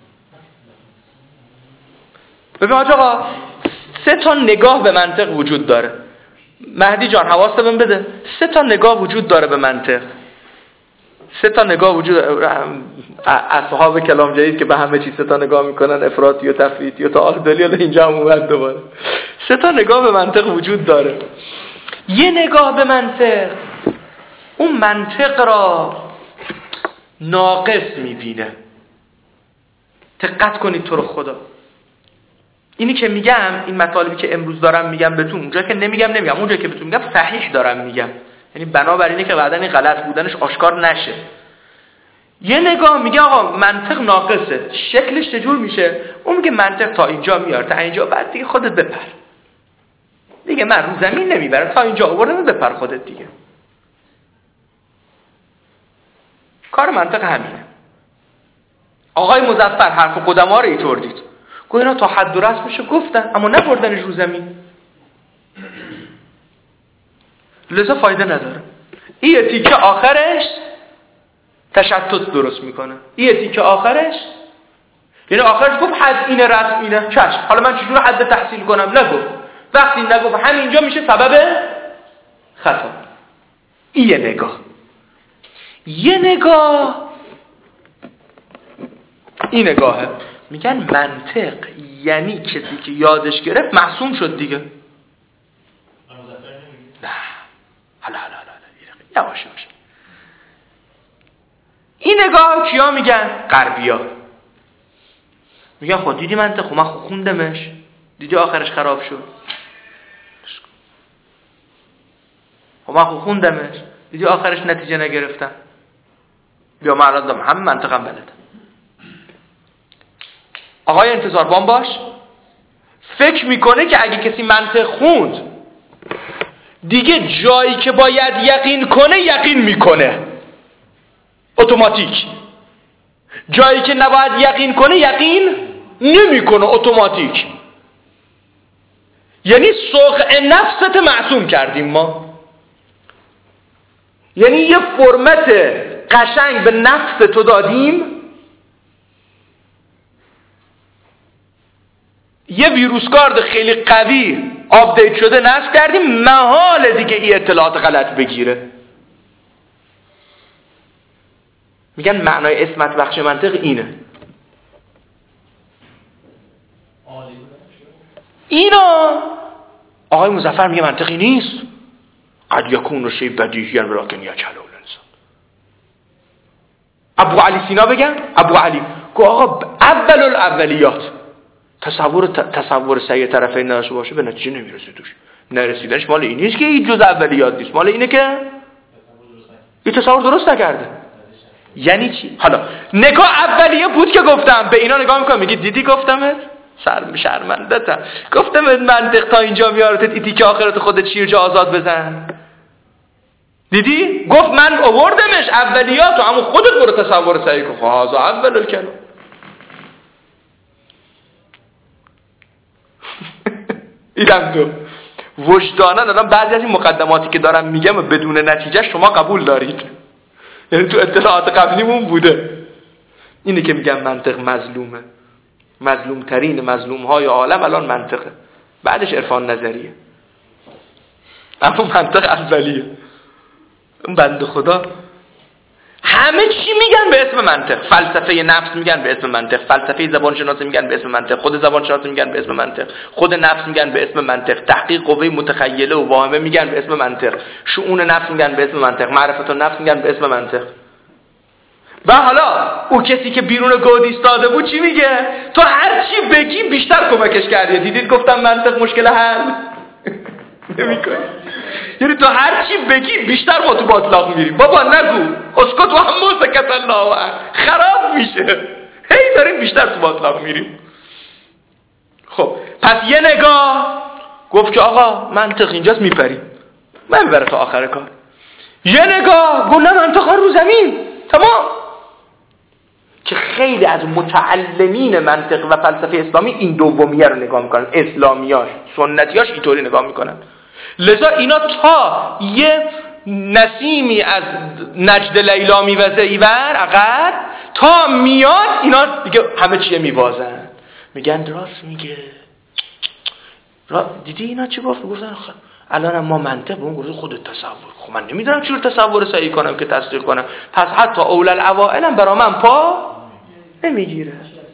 ببین حاج آقا سه تا نگاه به منطق وجود داره. مهدی جان حواست بهم بده، سه تا نگاه وجود داره به منطق. سه تا نگاه وجود اصحاب کلام جدید که به همه چیز سه تا نگاه میکنن، افراطی و تفریطی و تعادلی، و اینجا هم اومد دوباره سه تا نگاه به منطق وجود داره. یه نگاه به منطق اون منطق را ناقص میبینه. دقت کنید تو رو خدا، اینی که میگم این مطالبی که امروز دارم میگم بهتون، اونجا که نمیگم نمیگم، اونجا که بهتون میگم صحیح دارم میگم، یعنی بنابر اینه که بعداً این غلط بودنش آشکار نشه. یه نگاه میگه آقا منطق ناقصه، شکلش چجور میشه؟ اون میگه منطق تا اینجا میاره، تا اینجا بعد دیگه خودت بپر دیگه، من رو زمین نمیبرم، تا اینجا آوردم بپر خودت دیگه. کار منطق همینه. آقای مظفر حرف قدما رو اینطور دید، گفت اینا تا حد و رسمشو گفتن اما نبردنش رو زمین، لذا فایده نداره. این تیکه آخرش تشتت درست میکنه. این تیکه آخرش، یعنی آخرش گفت حد اینه رسم اینه، چشم. حالا من چجور حد تحصیل کنم؟ نگفت. وقتی نگفت همینجا میشه سبب خطا. این یه نگاه. یه نگاه این نگاهه، میگن منطق یعنی کسی که یادش گرفت معصوم شد دیگه. نه حالا حالا حالا یواش یواش. این نگاه کیا میگن؟ غربیا. میگن خود دیدی منطق، خب من خوندمش، دیدی آخرش خراب شد. خب من خوندمش، دیدی آخرش نتیجه نگرفتم. بیا من الان دارم همه منطقم بلدم. آقای انتظاربان باش، فکر میکنه که اگه کسی منطق خوند دیگه جایی که باید یقین کنه یقین میکنه اتوماتیک، جایی که نباید یقین کنه یقین نمیکنه اتوماتیک. یعنی سوق نفست معصوم کردیم ما، یعنی یه فرمت قشنگ به نفس تو دادیم، یه ویروس کارد خیلی قوی آپدیت شده نصب کردیم، محال دیگه این اطلاعات غلط بگیره. میگن معنای اسمت بخش منطق اینه. اینا آقای مظفر میگه منطقی نیست. قد یکون و شی بدیهی ولکن یجهل الانسان. ابو علی سینا بگن، ابو علی گو آقا اول الاولیات تصور تصور سعی طرفین نداشته باشه به نتیجه نمیرسه توش. نرسیدنش مال این نیست که این جز اولیات نیست، مال اینه که این تصور درست نکرده. یعنی چی؟ حالا نگاه اولیه بود که گفتم، به اینا نگاه میکنم میگی دیدی گفتمت؟ شرم شرمنده‌ام. گفتمت منطق تا اینجا میارتت، ایتی که آخرت خودت شیرجه آزاد بزن. دیدی؟ گفت من آوردمش اولیات و همون خودت برو تصور سعی کن. هذا اول الکلام. ایدم دو وجدانن الان بعضی از این مقدماتی که دارم میگم بدون نتیجه شما قبول دارید، یعنی تو اطلاعات قبلیمون بوده. اینه که میگم منطق مظلومه، مظلوم ترین مظلوم های عالم الان منطقه، بعدش عرفان نظریه، اما منطق اولیه. اون بنده خدا همه چی میگن به اسم منطق. فلسفه نفس میگن به اسم منطق، فلسفه زبان شناسی میگن به اسم منطق، خود زبان شناسی میگن به اسم منطق، خود نفس میگن به اسم منطق، تحقیق قوه متخیله و واهمه میگن به اسم منطق، شؤون نفس میگن به اسم منطق، معرفت النفس میگن به اسم منطق. و حالا او کسی که بیرون گود ایستاده بود چی میگه؟ تو هر چی بگی بیشتر کمکش کردی. دیدید گفتم منطق مشکل حل نمیکنه. یعنی تو هر چی بگی بیشتر ما تو باطلاق میریم. بابا نگو، اسکت و هم سکت الله خراب میشه. هی داریم بیشتر تو باطلاق میریم. خب پس یه نگاه گفت که آقا منطق اینجاست میپریم، من میبره تا آخر کار. یه نگاه گفت نه منطق رو زمین تمام. که خیلی از متعلمین منطق و فلسفه اسلامی این دومیه رو نگاه میکنن، اسلامیاش سنتیاش اینطوری نگاه میکنن. لذا اینا تا یه نسیمی از نجد لیلا میوزه ایور عقد تا میاد اینا دیگه همه چیه میوازن، میگن راست میگه. را دیدی اینا چی گفت؟ گفتن الان ما منطق به اون گفت خودت تصور. خب من نمیدونم چجور تصور صحیح کنم که تصدیق کنم، پس حتی اول الاوائلم برا من پا نمیگیره.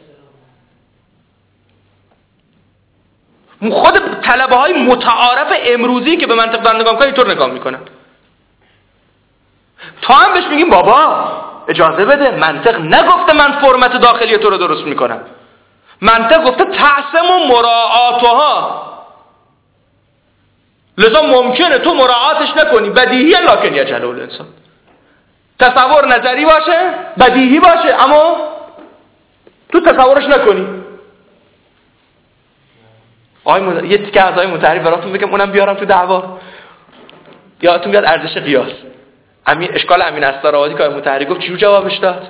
خود طلبه های متعارف امروزی که به منطق دارن نگاه میکنن اینطور نگاه میکنن. تا هم بهش میگیم بابا اجازه بده، منطق نگفته من فرمت داخلی تو رو درست میکنم، منطق گفته تعصم و مراعاتها، لذا ممکنه تو مراعاتش نکنی، بدیهیه لکن یجهل الانسان. تصور نظری باشه، بدیهی باشه، اما تو تصورش نکنی. آقای مد... یه تیکه از آقای مطهری براتون بگم، اونم بیارم تو دعوا. یادتون بیاد ارزش قیاس، امین اشکال امین استرآبادی که آقای مطهری گفت چجور جوابش داد؟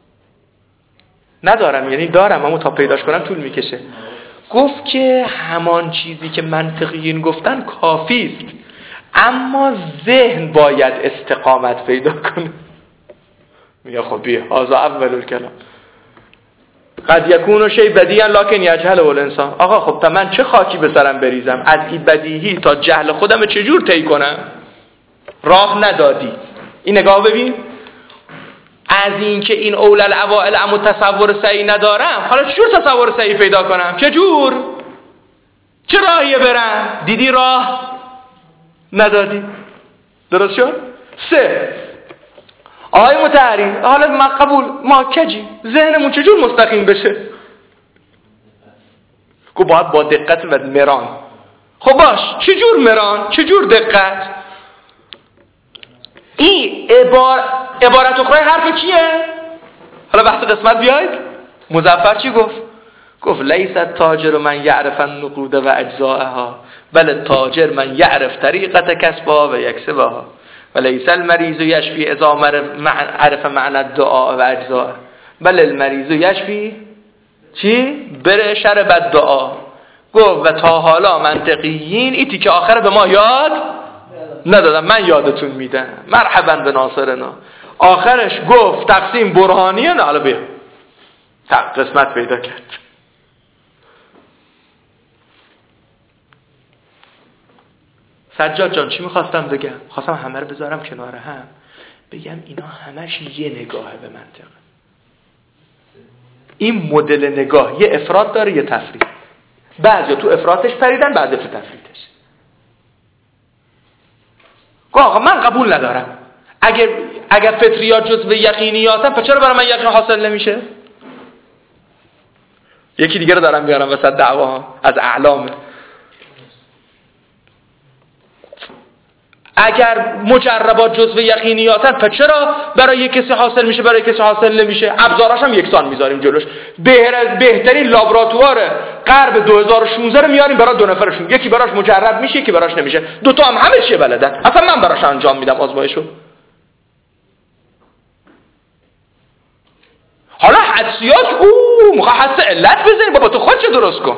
ندارم، یعنی دارم اما تا پیداش کنم طول میکشه. گفت که همان چیزی که منطقیین گفتن کافی است، اما ذهن باید استقامت پیدا کنه. میگه خب بیا هذا اول الکلام قد یکون شی بدیعا لکن یجهله الانسان. آقا خب تا من چه خاکی به سرم بریزم از این بدیهی تا جهل خودم چجور طی کنم؟ راه ندادی. این نگاه ببین، از این که این اول الاوائل اما تصور صحیح ندارم، حالا چجور تصور صحیح پیدا کنم؟ چجور؟ چه راهیه برم؟ دیدی راه ندادی. درست شد؟ سه، آقای مطهری حالا من قبول ما کجی ذهنمون چجور مستقیم بشه؟ گو باید با دقت و مران. خب باش چجور مران؟ چجور دقت؟ این عبار... عبارت اخرى حرف کیه؟ حالا بحث قسمت بیاید. مظفر چی گفت؟ گفت لیس التاجر من یعرف النقود و اجزاءها بل التاجر من یعرف طریقت کسبها و یکسبها و لیس المریض یشفی اذا عرف معنی الدعاء و اجزاء بل المریض یشفی چی؟ بره شر بد دعا. گفت و تا حالا منطقیین ایتی که آخر به ما یاد ندادم، من یادتون میدم. مرحبا به ناصرنا. آخرش گفت تقسیم برهانیه. نه حالا بیا قسمت پیدا کرد. سجاد جان چی میخواستم بگم؟ خواستم همه رو بذارم کنار هم بگم اینا همش یه نگاهه به منطق. این مدل نگاه یه افراد داره یه تفرید. بعضی تو افرادش پریدن، بعضی تو تفریدش. آقا من قبول ندارم اگر اگر فطریات جزو یقینیاتن پس چرا برای من یقین حاصل نمیشه؟ یکی دیگه رو دارم بیارم وسط دعوا از اعلامه. اگر مجربات جزو یقینیاتن پس چرا برای یک کسی حاصل میشه برای کسی حاصل نمیشه؟ ابزاراش هم یکسان میذاریم جلوش. بهترین لابراتوار غرب دو هزار و شانزده رو میاریم برای دو نفرشون، یکی براش مجرب میشه یکی براش نمیشه. دو تا هم همه چیه بلدن، اصلا من براش انجام میدم آزمایشو. حالا حدسیات اوه موقع حدس علت بزنی بابا تو خود چه درست کن.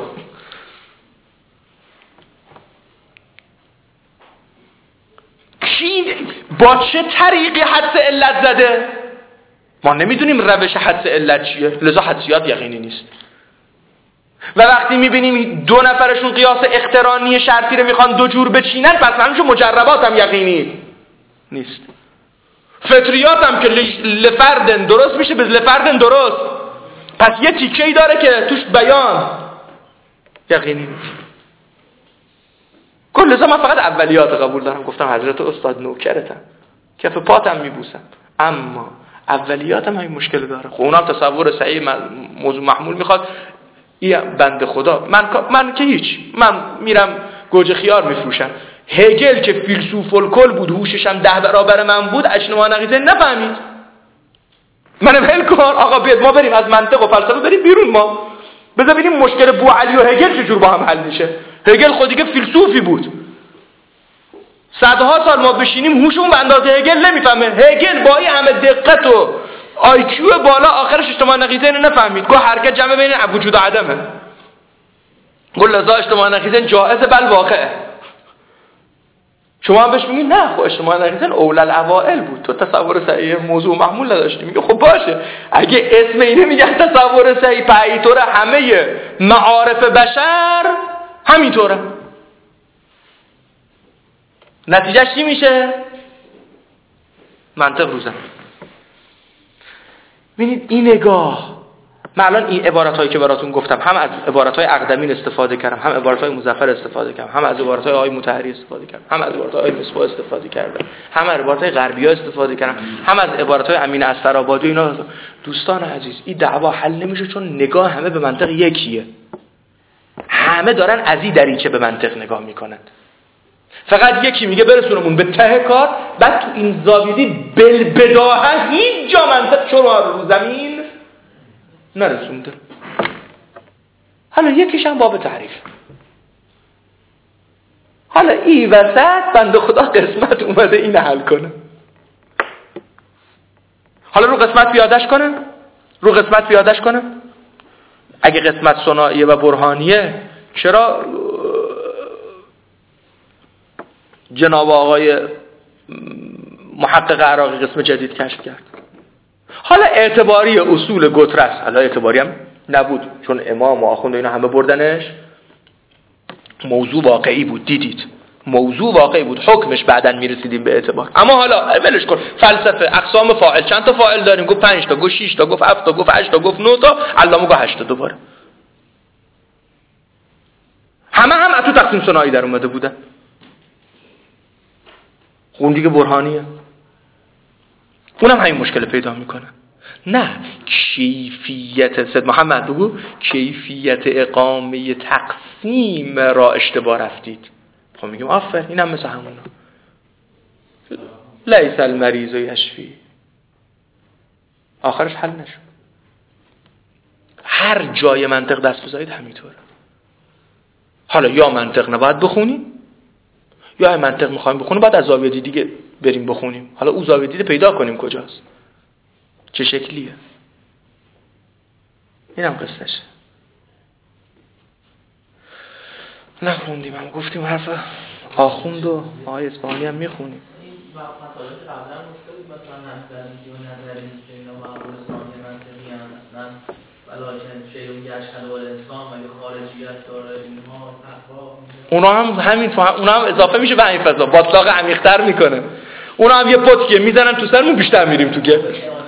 کی با چه طریقی حدس علت زده؟ ما نمیدونیم روش حدس علت چیه، لذا حدسیات یقینی نیست. و وقتی میبینیم دو نفرشون قیاس اقترانی شرطی رو میخوان دو جور بچینن پس همینجور مجربات هم یقینی نیست. فطریات هم که لفردن درست میشه به لفردن درست، پس یه تیکه‌ای داره که توش بیان یقینی نیست. کل لذا من فقط اولیات قبول دارم. گفتم حضرت استاد نوکرتم، کف پاتم میبوسم، اما اولیاتم همین مشکل داره. خب اونم تصور صحیح موضوع محمول میخواد. این بنده خدا من من که هیچ، من میرم گوجه خیار میفروشم. هگل که فیلسوف الکل بود، هوشش هم ده برابر من بود، اشنوا نقیزه نفهمید. منم هل کن آقا بیاد ما بریم از منطق و فلسفه بریم بیرون، ما بذار ببینیم مشکل بو علی و هگل چجور با هم حل میشه. هگل خودی که فیلسوفی بود، صدها سال ما بشینیم هوشمون به اندازه هگل نمیفهمه. هگل با این همه دقت و آی کیو بالا آخرش اجتماع نقیضین نفهمید. گفت حرکت جمع بین وجود و عدمه. گفت لذا اجتماع نقیضین جائز بل واقعه. شما هم بهش میگید نه خب اجتماع نقیضین اول الاوائل بود، تو تصور صحیح موضوع محمول نداشتی. میگه خب باشه اگه اسم اینه میگن تصور صحیح پایینطوره، همه معارف بشر همینطوره. نتیجهش چی میشه؟ منطق روزن. ببینید این نگاه، من الان این عبارت هایی که براتون گفتم هم از عبارت های اقدمین استفاده کردم، هم عبارت های مظفر استفاده کردم، هم از عبارت های آقای مطهری استفاده کردم، هم از عبارت های مصباح استفاده کردم، هم از عبارت های غربی ها استفاده کردم، هم از عبارت های امین اسفرآبادی. اینا دوستان عزیز این دعوا حل نمیشه چون نگاه همه به منطق یکیه. همه دارن از این دریچه به منطق نگاه میکنن. فقط یکی میگه برسونمون به ته کار، بعد تو این زاویدی بلبداهن هیچ جا منطق شما رو زمین نرسونده. حالا یکیش هم باب تعریف. حالا این وسط بنده خدا قسمت اومده این حل کنه. حالا رو قسمت پیادش کنه رو قسمت پیادش کنه اگه قسمت صناعیه و برهانیه چرا جناب آقای محقق عراقی قسم جدید کشف کرد؟ حالا اعتباری اصول گترس، حالا اعتباری هم نبود چون امام و آخوند اینا همه بردنش، موضوع واقعی بود، دیدید موضوع واقعی بود، حکمش بعدن میرسیدیم به اعتبار. اما حالا ولش کن، فلسفه اقسام فاعل، چند تا فاعل داریم؟ گفت پنج تا، گفت شش تا، گفت هفت تا، گفت هشت تا، گفت نه تا، علامه گفت هشت تا دوباره. همه هم از تو تقسیم ثنایی در اومده بودن. اون دیگه برهانیه، اونم همین مشکل پیدا میکنه. نه کیفیت، سید محمد بگو کیفیت اقامه تقسیم را اشتباه رفتید. خب میگیم آفر، اینم مثل همونا، لیس المریض یشفی، آخرش حل نشد. هر جای منطق دست بزنید همینطوره. حالا یا منطق نباید بخونیم یا منطق میخوایم بخونیم بعد از زاویه دیگه بریم بخونیم. حالا او زاویه دیده پیدا کنیم کجاست، چه شکلیه. اینم قصهشه. نخوندیم هم گفتیم حرف آخوند و آقای اصفهانی هم میخونیم. این مطالعات قبلا گفته بود مثلا نظری و نظری که اینا معقول ثانی منطقی هم اصلا ولیکن شیء یشهد الاسلام ولی خارجیت داره اینها تقوا، اونا هم همین فهم... اونا هم اضافه میشه به این فضا، باطلاق عمیق‌تر میکنه. اونا هم یه پتکه میزنن تو سرمون، بیشتر میریم تو گل.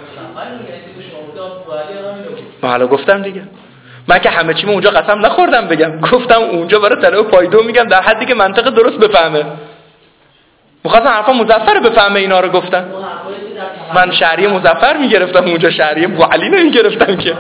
ما حالا گفتم دیگه، من که همه چیمو اونجا قسم نخوردم بگم، گفتم اونجا برای طلب پایدو میگم در حدی که منطق درست بفهمه. می‌خواستم حرفا مظفر بفهمه اینا رو گفتم. من شهری مظفر میگرفتم اونجا، شهری ابو علی نمیگرفتم که.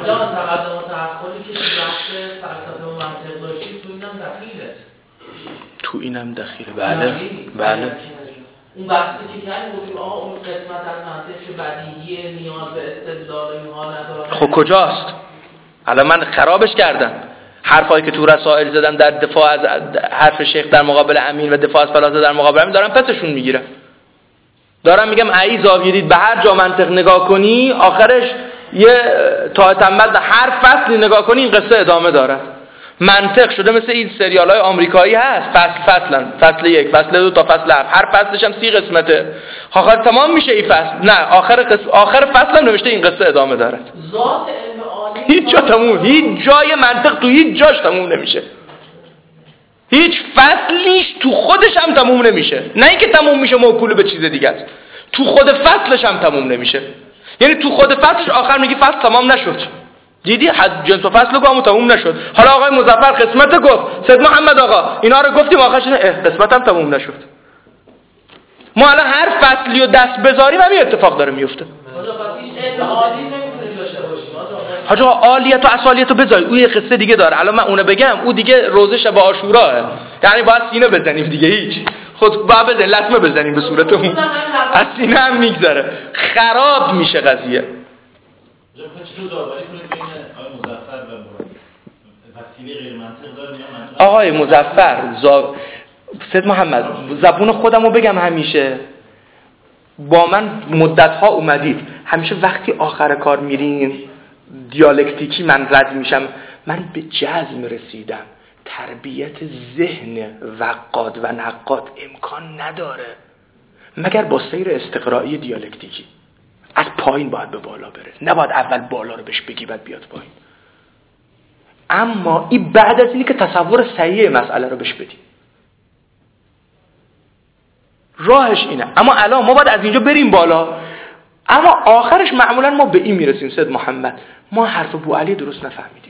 تو اینم دخیله. بله بله. اون بحثی که کردیم گفتیم آقا اون قسمت از منطق که بدیهیه نیاز به استدلال اینها نداره. خب کجاست؟ الان من خرابش کردم. حرفایی که تو رسائل زدم در دفاع از حرف شیخ در مقابل امین و دفاع از فلاسفه در مقابل امین دارم پسشون میگیرم. دارم میگم ای زاویه دید به هر جا منطق نگاه کنی آخرش یه تا تمد هر فصلی نگاه کنی این قصه ادامه داره. منطق شده مثل این سریال‌های آمریکایی هست، فصل فصلا، فصل یک، فصل دو تا فصل هفت، هر فصلش هم سی قسمته. آخر تمام میشه این فصل. نه، آخر قسم آخر فصل هم نوشته این قصه ادامه داره. ذات علم عالی هیچ جا تموم، هیچ جای منطق تو هیچ جاش تموم نمیشه. هیچ فصلیش تو خودش هم تموم نمیشه. نه اینکه تموم میشه موکول به چیز دیگه است. تو خود فصلش هم تموم نمیشه. یعنی تو خود فصلش آخر میگی فصل تمام نشد. دیدی حد جنس و فصل گفتم تموم نشد. حالا آقای مظفر قسمت گفت، سید محمد آقا اینا رو گفتیم آخرش نه قسمتم تموم نشد. ما الان هر فصلی رو دست بذاریم همین اتفاق داره میفته. حاج آقا عالیت و اصالیت رو بذاری، او یه قصه دیگه داره. الان من اونو بگم او دیگه روزه شب عاشوراه، یعنی باید سینه بزنیم دیگه، هیچ خود باید بزنیم لطمه بزنیم به صورت اون، از سینه هم میگذره، خراب میشه قضیه. چطور داوری کنید بین آقای مظفر و وسیله غیر منطق داره یا منطق؟ آقای مظفر زا... سید محمد زبون خودمو بگم، همیشه با من مدت‌ها اومدید، همیشه وقتی آخر کار میرین دیالکتیکی من رد میشم، من به جزم رسیدم تربیت ذهن وقاد و نقاد امکان نداره مگر با سیر استقرایی دیالکتیکی. از پایین باید به بالا بره، نباید اول بالا رو بهش بگی بعد بیاد پایین. اما این بعد از اینی که تصور صحیح مسئله رو بهش بدی، راهش اینه. اما الان ما باید از اینجا بریم بالا، اما آخرش معمولا ما به این میرسیم سید محمد ما حرف ابو علی درست نفهمیدیم.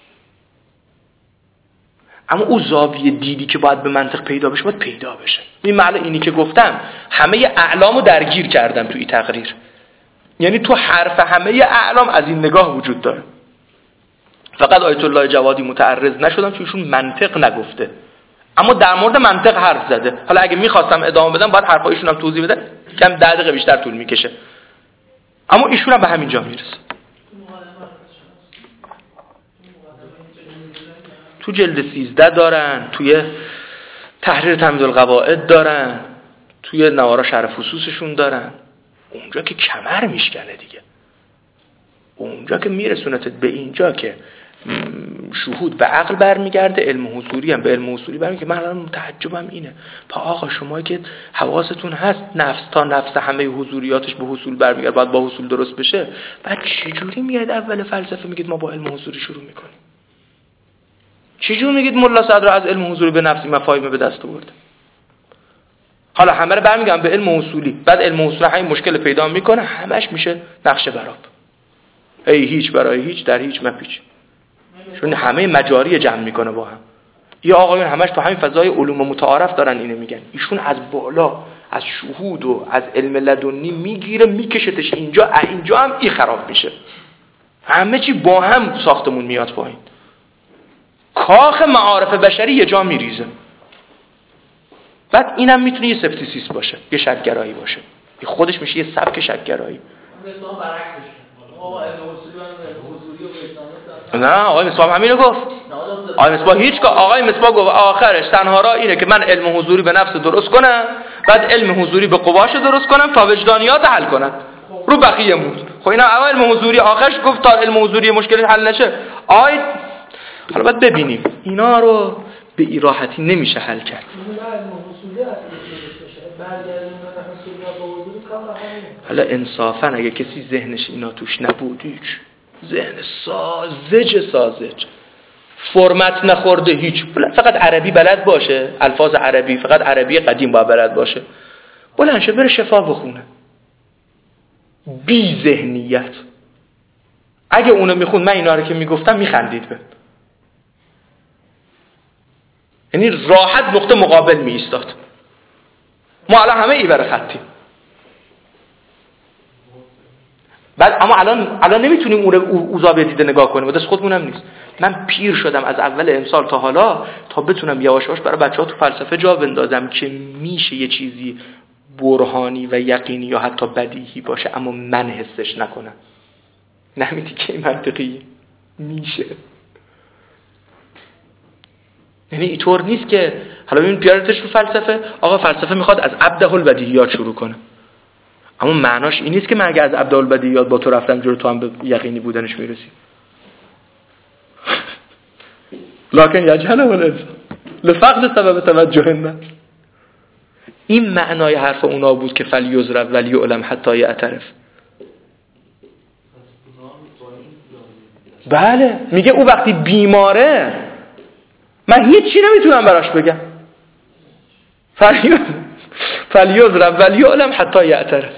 اما او زاویه دیدی که باید به منطق پیدا بشه باید پیدا بشه. این معنی اینی که گفتم همه اعلامو درگیر کردم تو این تقریر، یعنی تو حرف همه اعلام از این نگاه وجود داره. فقط آیت الله جوادی متعرض نشدم چون ایشون منطق نگفته، اما در مورد منطق حرف زده. حالا اگه میخواستم ادامه بدم باید حرفایشون هم توضیح بدم، کم ده دقیقه بیشتر طول میکشه، اما ایشون هم به همین جا میرسه. تو جلد سیزده دارن، توی تحریر تمهید القواعد دارن، توی نوارا شرح فصوصشون دارن. اونجا که کمر میشکنه دیگه، اونجا که میرسونتت به اینجا که شهود به عقل برمیگرده، علم حضوری هم به علم حضوری برمیگرده. من الان تعجبم اینه، پا آقا شما که حواستون هست نفس تا نفس همه حضوریاتش به حصول برمیگرده، باید با حصول درست بشه، بعد چجوری میاد اول فلسفه میگید ما با علم حضوری شروع میکنیم؟ چجوری میگید ملا صدر از علم حضوری به نفسی مفاهیم به دست آورده؟ حالا همه رو برمیگردم به علم اصولی، بعد علم اصولی همین مشکل پیدا میکنه، همش میشه نقشه براب، ای هیچ برای هیچ در هیچ مپیچ، چون همه مجاری جمع میکنه با هم. یه آقایون همش تو همین فضای علوم متعارف دارن اینو میگن، ایشون از بالا از شهود و از علم لدنی میگیره میکشتش اینجا، اینجا هم ای خراب میشه، همه چی با هم ساختمون میاد پایین، کاخ معارف بشری یه جا میریزه. بعد اینم میتونه یه سپتیسیس باشه، یه شک‌گرایی باشه، خودش میشه یه سبک شک‌گرایی. مثلا برعکسش آقا علم اصولی و حضوری و وجدانی. نه آقای مصباح همینو گفت. آقای مصباح هیچ کار، آقای مصباح گفت آخرش تنها راه اینه که من علم حضوری به نفس درست کنم، بعد علم حضوری به قواش درست کنم تا وجدانیات حل کنن. رو بقیه موند. خب اینا اول علم حضوری آخرش گفت تا علم حضوری مشکل حل نشه. آی حالا باید ببینیم اینا رو به این راحتی نمیشه حل کرد. حالا انصافا اگه کسی ذهنش اینا توش نبود، هیچ ذهن ساذج ساذج فرمت نخورده، هیچ فقط عربی بلد باشه، الفاظ عربی فقط عربی قدیم باید بلد باشه، بلنشه بره شفا بخونه، بی ذهنیت. اگه اونو میخوند من اینا رو که میگفتم میخندید به، یعنی راحت نقطه مقابل می ایستاد. ما الان همه ایور خطیم، بعد اما الان الان نمیتونیم اون او زاویه دیده نگاه کنیم، دست خودمون هم نیست. من پیر شدم از اول امسال تا حالا تا بتونم یواش یواش برای بچه‌ها تو فلسفه جا بندازم که میشه یه چیزی برهانی و یقینی یا حتی بدیهی باشه اما من حسش نکنم. نمیدی که این منطقی میشه، یعنی اینطور نیست که حالا ببین پیارتش رو فلسفه، آقا فلسفه میخواد از ابدع البدیهیات شروع کنه، اما معناش این نیست که من اگه از ابدع البدیهیات با تو رفتم جلو تو هم به یقینی بودنش میرسی. لکن یجهل الانسان لفقد سبب توجه الناس. این معنای حرف اونا بود که فلیضرب ولیعلم حتی یعترف. بله میگه او وقتی بیماره من هیچی نمیتونم براش بگم، فلیضرب ولیعلم حتی یعترف.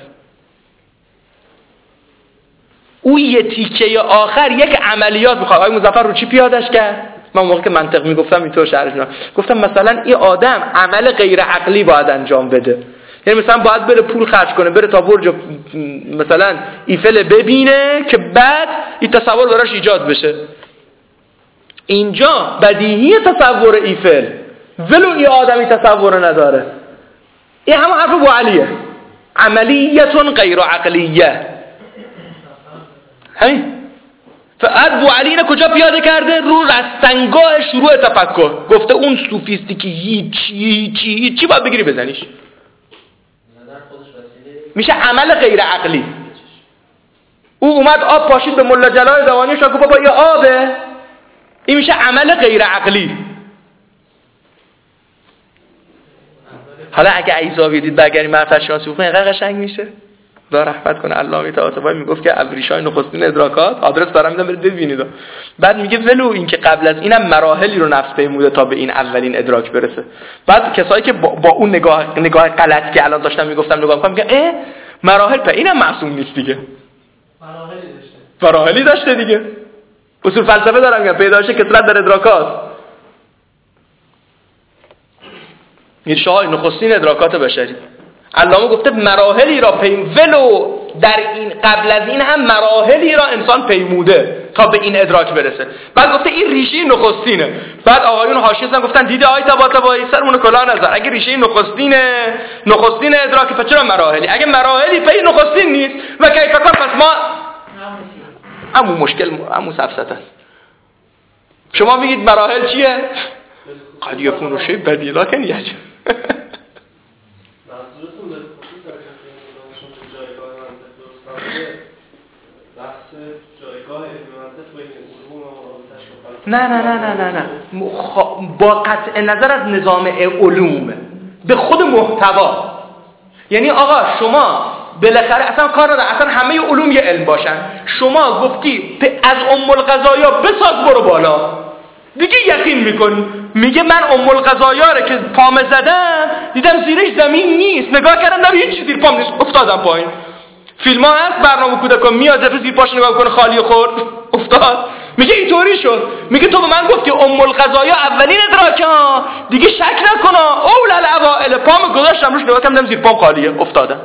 او یه تیکه آخر یک عملیات میخواد. آقای مظفر رو چی پیادش کرد؟ من موقع که منطق میگفتم اینطور شرح میدم، گفتم مثلا این آدم عمل غیر عقلی باید انجام بده، یعنی مثلا باید بره پول خرج کنه، بره تا برج مثلا ایفل ببینه که بعد این تصور براش ایجاد بشه. اینجا بدیهی تصور ایفل ولو این آدمی تصور نداره. این همه حرف ابو علیه، عملیتون غیر عقلیه. همین ابو علی اینو کجا پیاده کرده؟ رو رستنگاه شروع تفکر. گفته اون صوفیستی که هیچی هیچی هیچی باید بگیری بزنیش، میشه عمل غیر عقلی. او اومد آب پاشید به ملا جلال دوانی شد، گفت بابا این آبه، این میشه عمل غیر عقلی. حالا اگه ایزاویه دید برگردیم معرفت شناسی بکنه اینقدر قشنگ میشه. خدا رحمت کنه علامه طباطبایی میگفت که ابریشای نخستین ادراکات، آدرس دارم میدم برید ببینید. بعد میگه ولو این که قبل از اینم مراحلی رو نفس پیموده تا به این اولین ادراک برسه. بعد کسایی که با, با اون نگاه نگاه غلط که الان داشتم میگفتم نگاه میکنم میگه اه مراحل په اینم معصوم نیست دیگه، مراحلی داشته مراحلی داشته دیگه. اصول فلسفه دارم میگم پیدایش کثرت در ادراکات، این شاه نخستین ادراکات بشری. علامه گفته مراحلی را پیم ولو در این قبل از این هم مراحلی را انسان پیموده تا به این ادراک برسه. بعد گفته این ریشه نخستینه. بعد آقایون حاشیه زدن گفتن دیده آی طباطبایی سرمون کلاه نظر، اگه ریشه نخستینه نخستین ادراک پس چرا مراحلی؟ اگه مراحلی پی نخستین نیست و کیف کار پس ما همون مشکل همون سفسطه است. شما میگید مراحل چیه؟ قد یکون شیء بدیهی لکن یجب منظورتون به خصوص در کسی جایگاه منطق درست بحث جایگاه علم منطق بین علوم و رابطه‌اش با نه نه نه نه نه نه با قطع نظر از نظام علوم به خود محتوا. یعنی آقا شما بالاخره اصلا کار نداره اصلا همه علوم یه علم باشن، شما گفتی از ام القضایا بساز برو بالا دیگه یقین میکنی. میگه من ام القضایا رو که پام زدم دیدم زیرش زمین نیست، نگاه کردم نه هیچ چیزی زیر پام نیست، افتادم پایین. فیلم ها هست برنامه کودکان میاد زفه زیر پاش نگاه کنه خالی خورد افتاد. میگه اینطوری شد. میگه تو به من گفتی ام القضایا اولین ادراکه ها دیگه شک نکن اول الاوائل، پام گذاشتم روش نگاه کردم زیر پام خالیه افتادم.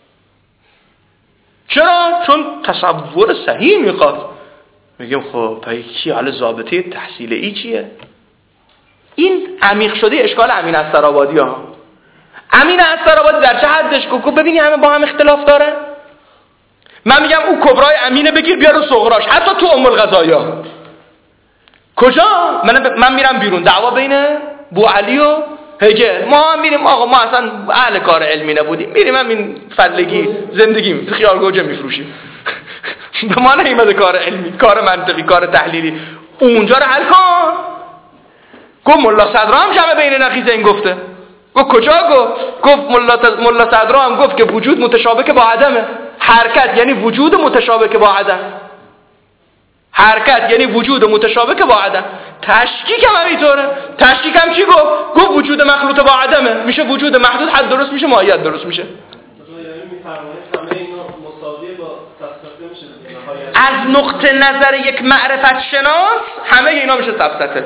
چرا؟ چون تصور صحیح میخواد. میگم خب پای کی حال ضابطه تحصیل ای چیه؟ این عمیق شده اشکال امین استرآبادی ها. امین استرآبادی در چه حدش کو ببینی همه با هم اختلاف داره. من میگم او کبرای امینه بگیر بیار رو صغراش، حتی تو ام القضایا کجا؟ من من میرم بیرون دعوا بین بوعلی و هگل، ما میریم آقا ما اصلا اهل کار علمی نبودیم، میریم همین فلگی زندگی خیال گوجه میفروشیم. به ما نیومده کار علمی، کار منطقی، کار تحلیلی. اونجا رو حل کن. گفت ملا صدرا هم جمع بین نقیض این گفته. گفت کجا گفت؟ گفت ملا ملا صدرا هم گفت که وجود متشابه با عدمه. حرکت یعنی وجود متشابه با عدم. حرکت یعنی وجود متشابه با عدم. تشکیک هم همینطوره. تشکیک هم چی گفت؟ گفت وجود مخلوط با عدمه. میشه وجود محدود حد درست میشه، ماهیت درست میشه. از نقطه نظر یک معرفت شناس همه اینا میشه سفسطه.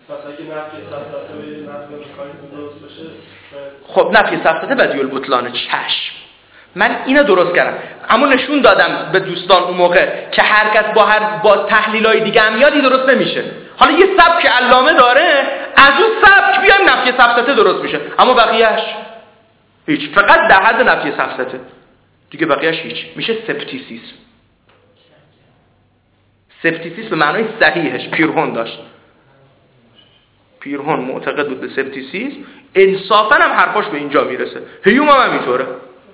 خب نفی سفسطه بدیل بطلان چشم. من اینو درست کردم اما نشون دادم به دوستان اون موقع که هر کس با هر با تحلیلای دیگه هم یادی درست نمیشه. حالا یه سبک علامه داره، از اون سبک بیایم نفی سفسطه درست میشه، اما بقیه‌اش هیچ، فقط در حد نفی سفسطه دیگه بقیه‌اش هیچ. میشه سپتیسیسم. سپتیسیسم به معنای صحیحش پیرهون داشت. پیرهون معتقد بود به سپتیسیسم، انصافاً هم حرفاش به اینجا میرسه. هیوم هم همینطوره.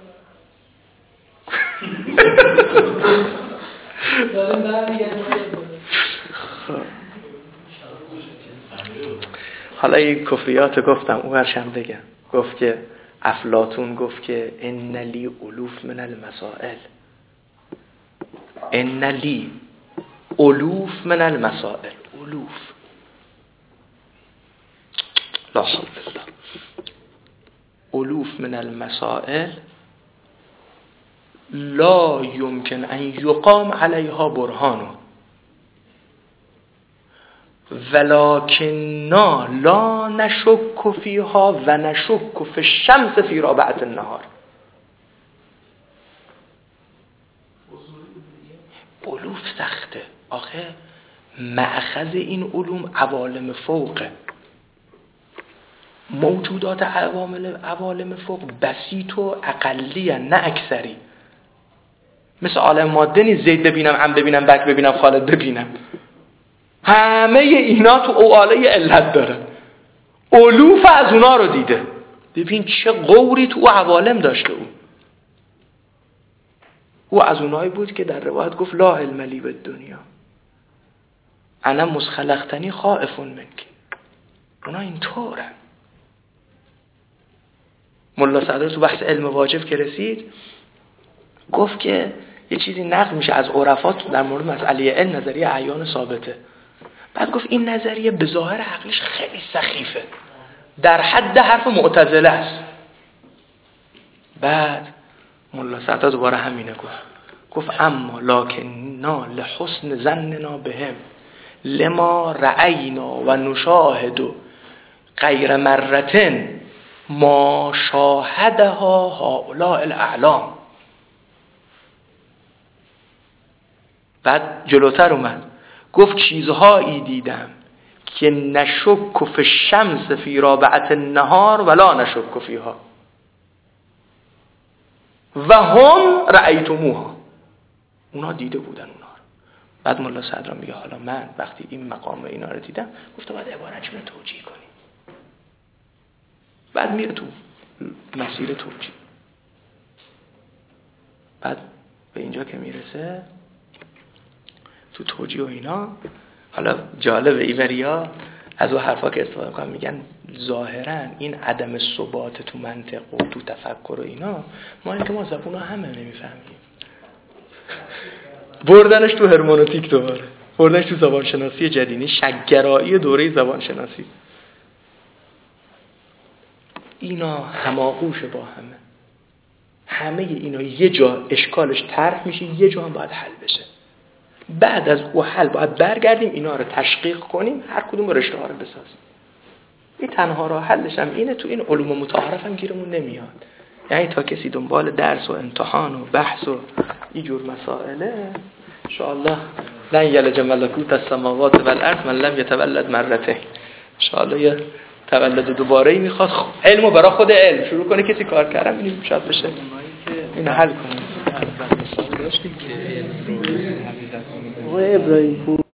حالا این کفریات گفتم اون ورشم بگم. گفت که افلاطون گفت که ان لی الوف من المسائل، ان لی الوف من المسائل، الوف لا حول الله، الوف من المسائل لا يمكن ان يقام عليها برهان ولكننا لا نشك فيها و نشك في الشمس في رابعة النهار. علوف سخته آخه، مأخذ این علوم عوالم فوقه. موجودات عوامل عوالم فوق بسیط و اقلی نه اکثری. مثل عالم ماده نیست زید ببینم، عم ببینم، بک ببینم، خالد ببینم. همه اینا تو اواله علت داره. الوف از اونا رو دیده. ببین چه غوری تو عوالم داشته او. او از اونایی بود که در روایت گفت لا علم لی بالدنیا انا مسخلقتنی خائفون منک. اونا اینطورن. ملا صدر تو بحث علم واجب که رسید گفت که یه چیزی نقل میشه از عرفات در مورد مسئله علم، نظریه اعیان ثابته. بعد گفت این نظریه به ظاهر عقلش خیلی سخیفه، در حد حرف معتزله است. بعد ملا صدر دوباره همینه گفت گفت اما لکننا لحسن ظننا بهم لما رأینا و نشاهد غیر مرتن ما شاهدها هؤلاء الاعلام. بعد جلوتر اومد گفت چیزهایی دیدم که نشک فی الشمس فی رابعة النهار ولا نشک فیها و هم رأیتموها. اونا دیده بودن اونا رو. بعد ملا صدرا میگه حالا من وقتی این مقام اینا رو دیدم گفتم باید عبارتش رو توجیه کنیم. بعد میره تو مسیر توجیه. بعد به اینجا که میرسه تو توجیه و اینا حالا جالبه ایوریا از اون حرفا که استفاده میکنن میگن ظاهرا این عدم ثبات تو منطق و تو تفکر و اینا ما اینکه ما زبونو همه نمیفهمیم، بردنش تو هرمنوتیک دوباره، بردنش تو زبانشناسی جدیدی، شک‌گرایی دوره زبانشناسی. اینا هماغوش با همه، همه اینا یه جا اشکالش طرح میشه، یه جا هم باید حل بشه. بعد از او حل باید برگردیم اینا رو تشقیق کنیم، هر کدوم رشته ها رو بسازیم. این تنها راه حلش هم اینه. تو این علوم متعارف هم گیرمون نمیاد. یعنی تا کسی دنبال درس و امتحان و بحث و این جور مسائله، ان شاء الله لن یلج ملکوت السماوات والارض من لم یتولد مرتين. ان شاء الله یه تولد دوباره‌ای میخواد. علمو برای خود علم شروع کنه، کسی کار کردن ببینیم شاید بشه اینو حل کنه. آقای ابراهیم